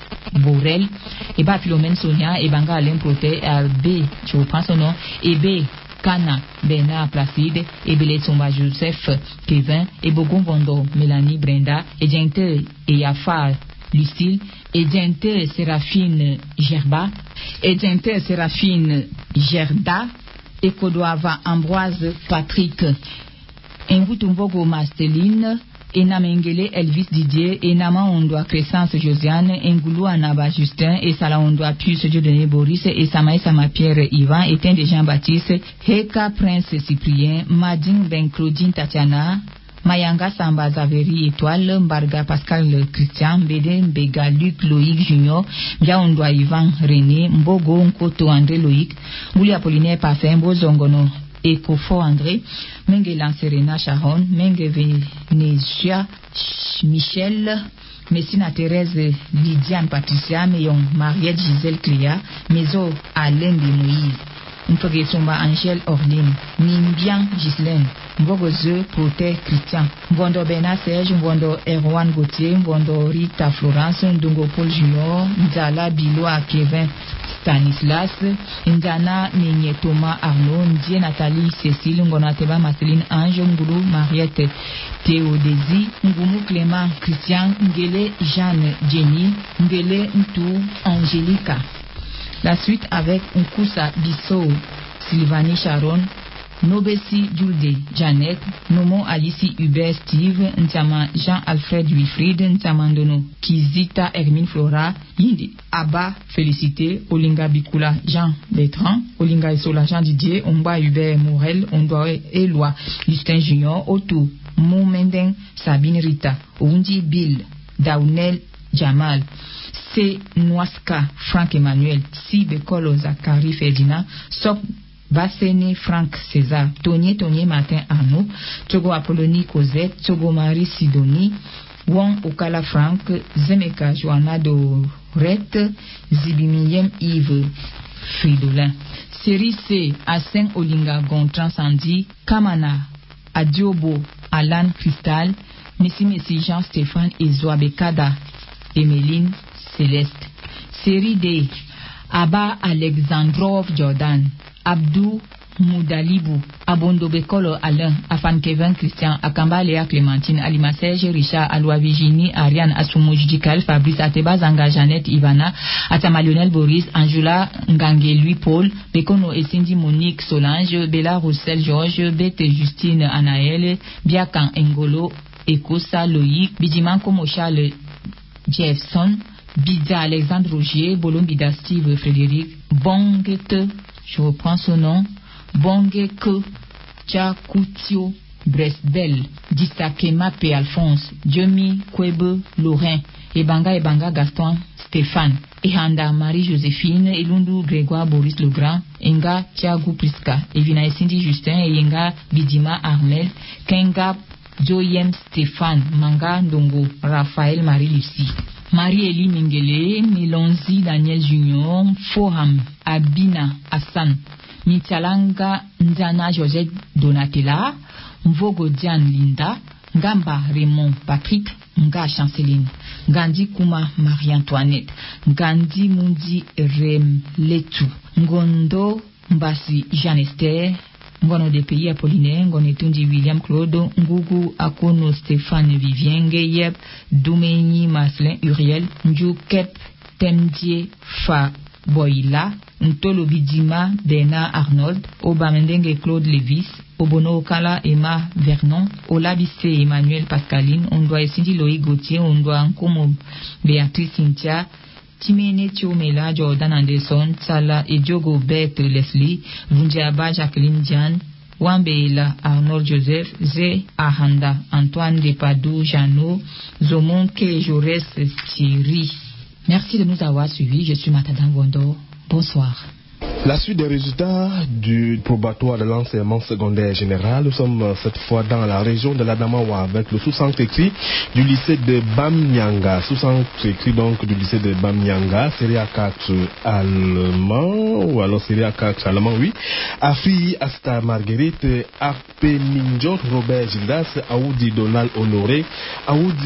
A: Borel, Eba Philomène Sonia, Ebanga Alain Proté, B, je reprends son nom, Ebe Kana Bernard Placide, Ebele Somba Joseph Kevin, Ebogon Bondo Mélanie Brenda, Edjente Eyafa Lucille, Edjente Séraphine Gerba, Edjente Séraphine Gerda, Ekodoava Ambroise Patrick, Envutumbogo Masteline, Enamengele Elvis Didier, Enama Ondoa Crescence Josiane, Engoulou Anaba Justin, et Sala Ondoa Puce Dieudonné Boris, et Samaï Sama Pierre Ivan, Éteint de Jean-Baptiste, Heka Prince Cyprien, Madine Ben Claudine Tatiana, Mayanga Samba Zaveri Étoile, Mbarga Pascal Christian, Bédé Mbega Luc Loïc Junior, Bia Ondoa Ivan René, Mbogo Nkoto André Loïc, Bouli Apollinaire Parfait, Mbozongono Ekofo André, Menge Lancerena Sharon, Menge Venetia Michel, Messina Thérèse Lydiane Patricia, Meyon Mariette Gisèle Cléa, Mezo Alain de Moïse, Mpege Somba Angèle Orline, Nimbian Ghislaine, Mbogoze Proté Christian, Mbondo Bena Serge, Mbondo Erwan Gauthier, Mbondo Rita Florence, Ndongo Paul Junior, Nzala Biloa Kevin Stanislas, Ndana Nenye Thomas Arnaud, Ndie Nathalie Cécile, Ngonateba Marceline Ange, Ngoulou Mariette Théodésie, Ngoumou Clément Christian, Ngele Jeanne Jenny, Ngele Ntou Angélica. La suite avec Nkousa Bissou Sylvanie Sharon, Nobesi Julde Janet, Nomo Alici Hubert Steve, Ntama Jean-Alfred Wilfried, Ntamandono Kizita Hermine Flora, Yindi Abba Félicité, Olinga Bikula Jean Bertrand, Olinga Isola Jean Didier, Omba Hubert Morel, Ondoe Eloi Justin Junior, Otu Moumenden Sabine Rita, Oundi Bill Daunel Jamal, C. Noaska Franck Emmanuel, Si Bekolo Zachary Ferdinand, Sok Bassene Franck César, Tonier Tonier Martin Arnaud, Togo Apollonie Cosette, Togo Marie Sidonie, Wong Okala Franck, Zemeka Joanna Dorette, Zibimiyem Yves Fridolin. Série C, Asen Olinga Gontran Sandy, Kamana Adiobo Alan Cristal, Messi Messi Jean-Stéphane et Zoabekada Emeline Céleste. Série D, Abba Alexandrov Jordan, Abdou Moudalibou, Abondo Bekolo Alain, Afan Kevin Christian, Akamba Léa Clémentine, Alima Serge Richard, Aloua Virginie, Ariane Assoumou Judikal, Fabrice Ateba Zanga Jeannette Ivana, Atama Lionel Boris, Angela Ngange Louis Paul, Bekono et Cindy Monique Solange, Bella Roussel Georges, Bette Justine Anaël, Biakan Engolo, Ekosa Loïc, Bidimanko Mochal Jeffson, Bida Alexandre Rogier, Bolombida Steve Frédéric, Bonguette, je reprends son nom, Bongeke, Tchakutio, Bresbel, Distakema P. Alphonse, Diomi Kwebe Lorrain, Ebanga Ebanga Gaston Stéphane, Ehanda Marie-Joséphine, Elundu Grégoire Boris Legrand, Enga Thiago Priska, Evina Cindy Justin, Enga Bidima Armel, Kenga Joyem Stéphane, Manga Ndongo, Raphaël Marie-Lucie, Marie-Élie Mingele, Milonzi Daniel Junior, Foham, Abina Hassan, Mitialanga Nzana Josette Donatella, Mvogo Diane Linda, Ngamba Raymond Patrick, Nga Chanceline, Gandhi Kuma Marie-Antoinette, Gandhi Mundi Remletu, Ngondo Mbasi Jeanne-Esther, Ngono de Pays Apollinaire, Ngonetundi William Claude, Ngugu Akono Stéphane Vivien, Geyeb, Doumeni Marcelin Uriel, Ndjoukep Temdie Fa Boila, Ntolo Bidima Dena Arnold, Obamendenge Claude Lévis, Obono Okala Emma Vernon, Olabisse Emmanuel Pascaline, Ondoa Esindi Loïc Gauthier, Ondoa Nkomo Béatrice Cynthia, Timene Thiomela, Jordan Anderson, Sala et Diogo Bert Leslie, Vundiaba Jacqueline Diane, Wambela Arnold Joseph, Zé Ahanda, Antoine Depadou Jeannot, Zomonke Jaurès Thierry. Merci de nous avoir suivis. Je suis Matadan Gondo. Bonsoir.
B: La suite des résultats du probatoire de l'enseignement secondaire général, nous sommes cette fois dans la région de l'Adamawa avec le sous-centre écrit du lycée de Bamyanga. Sous-centre écrit donc du lycée de Bamyanga, série A quatre allemand, ou alors série A quatre allemand, oui. Afi Asta Marguerite, Ape Minjot, Robert Gildas, Aoudi Donald Honoré, Aoudi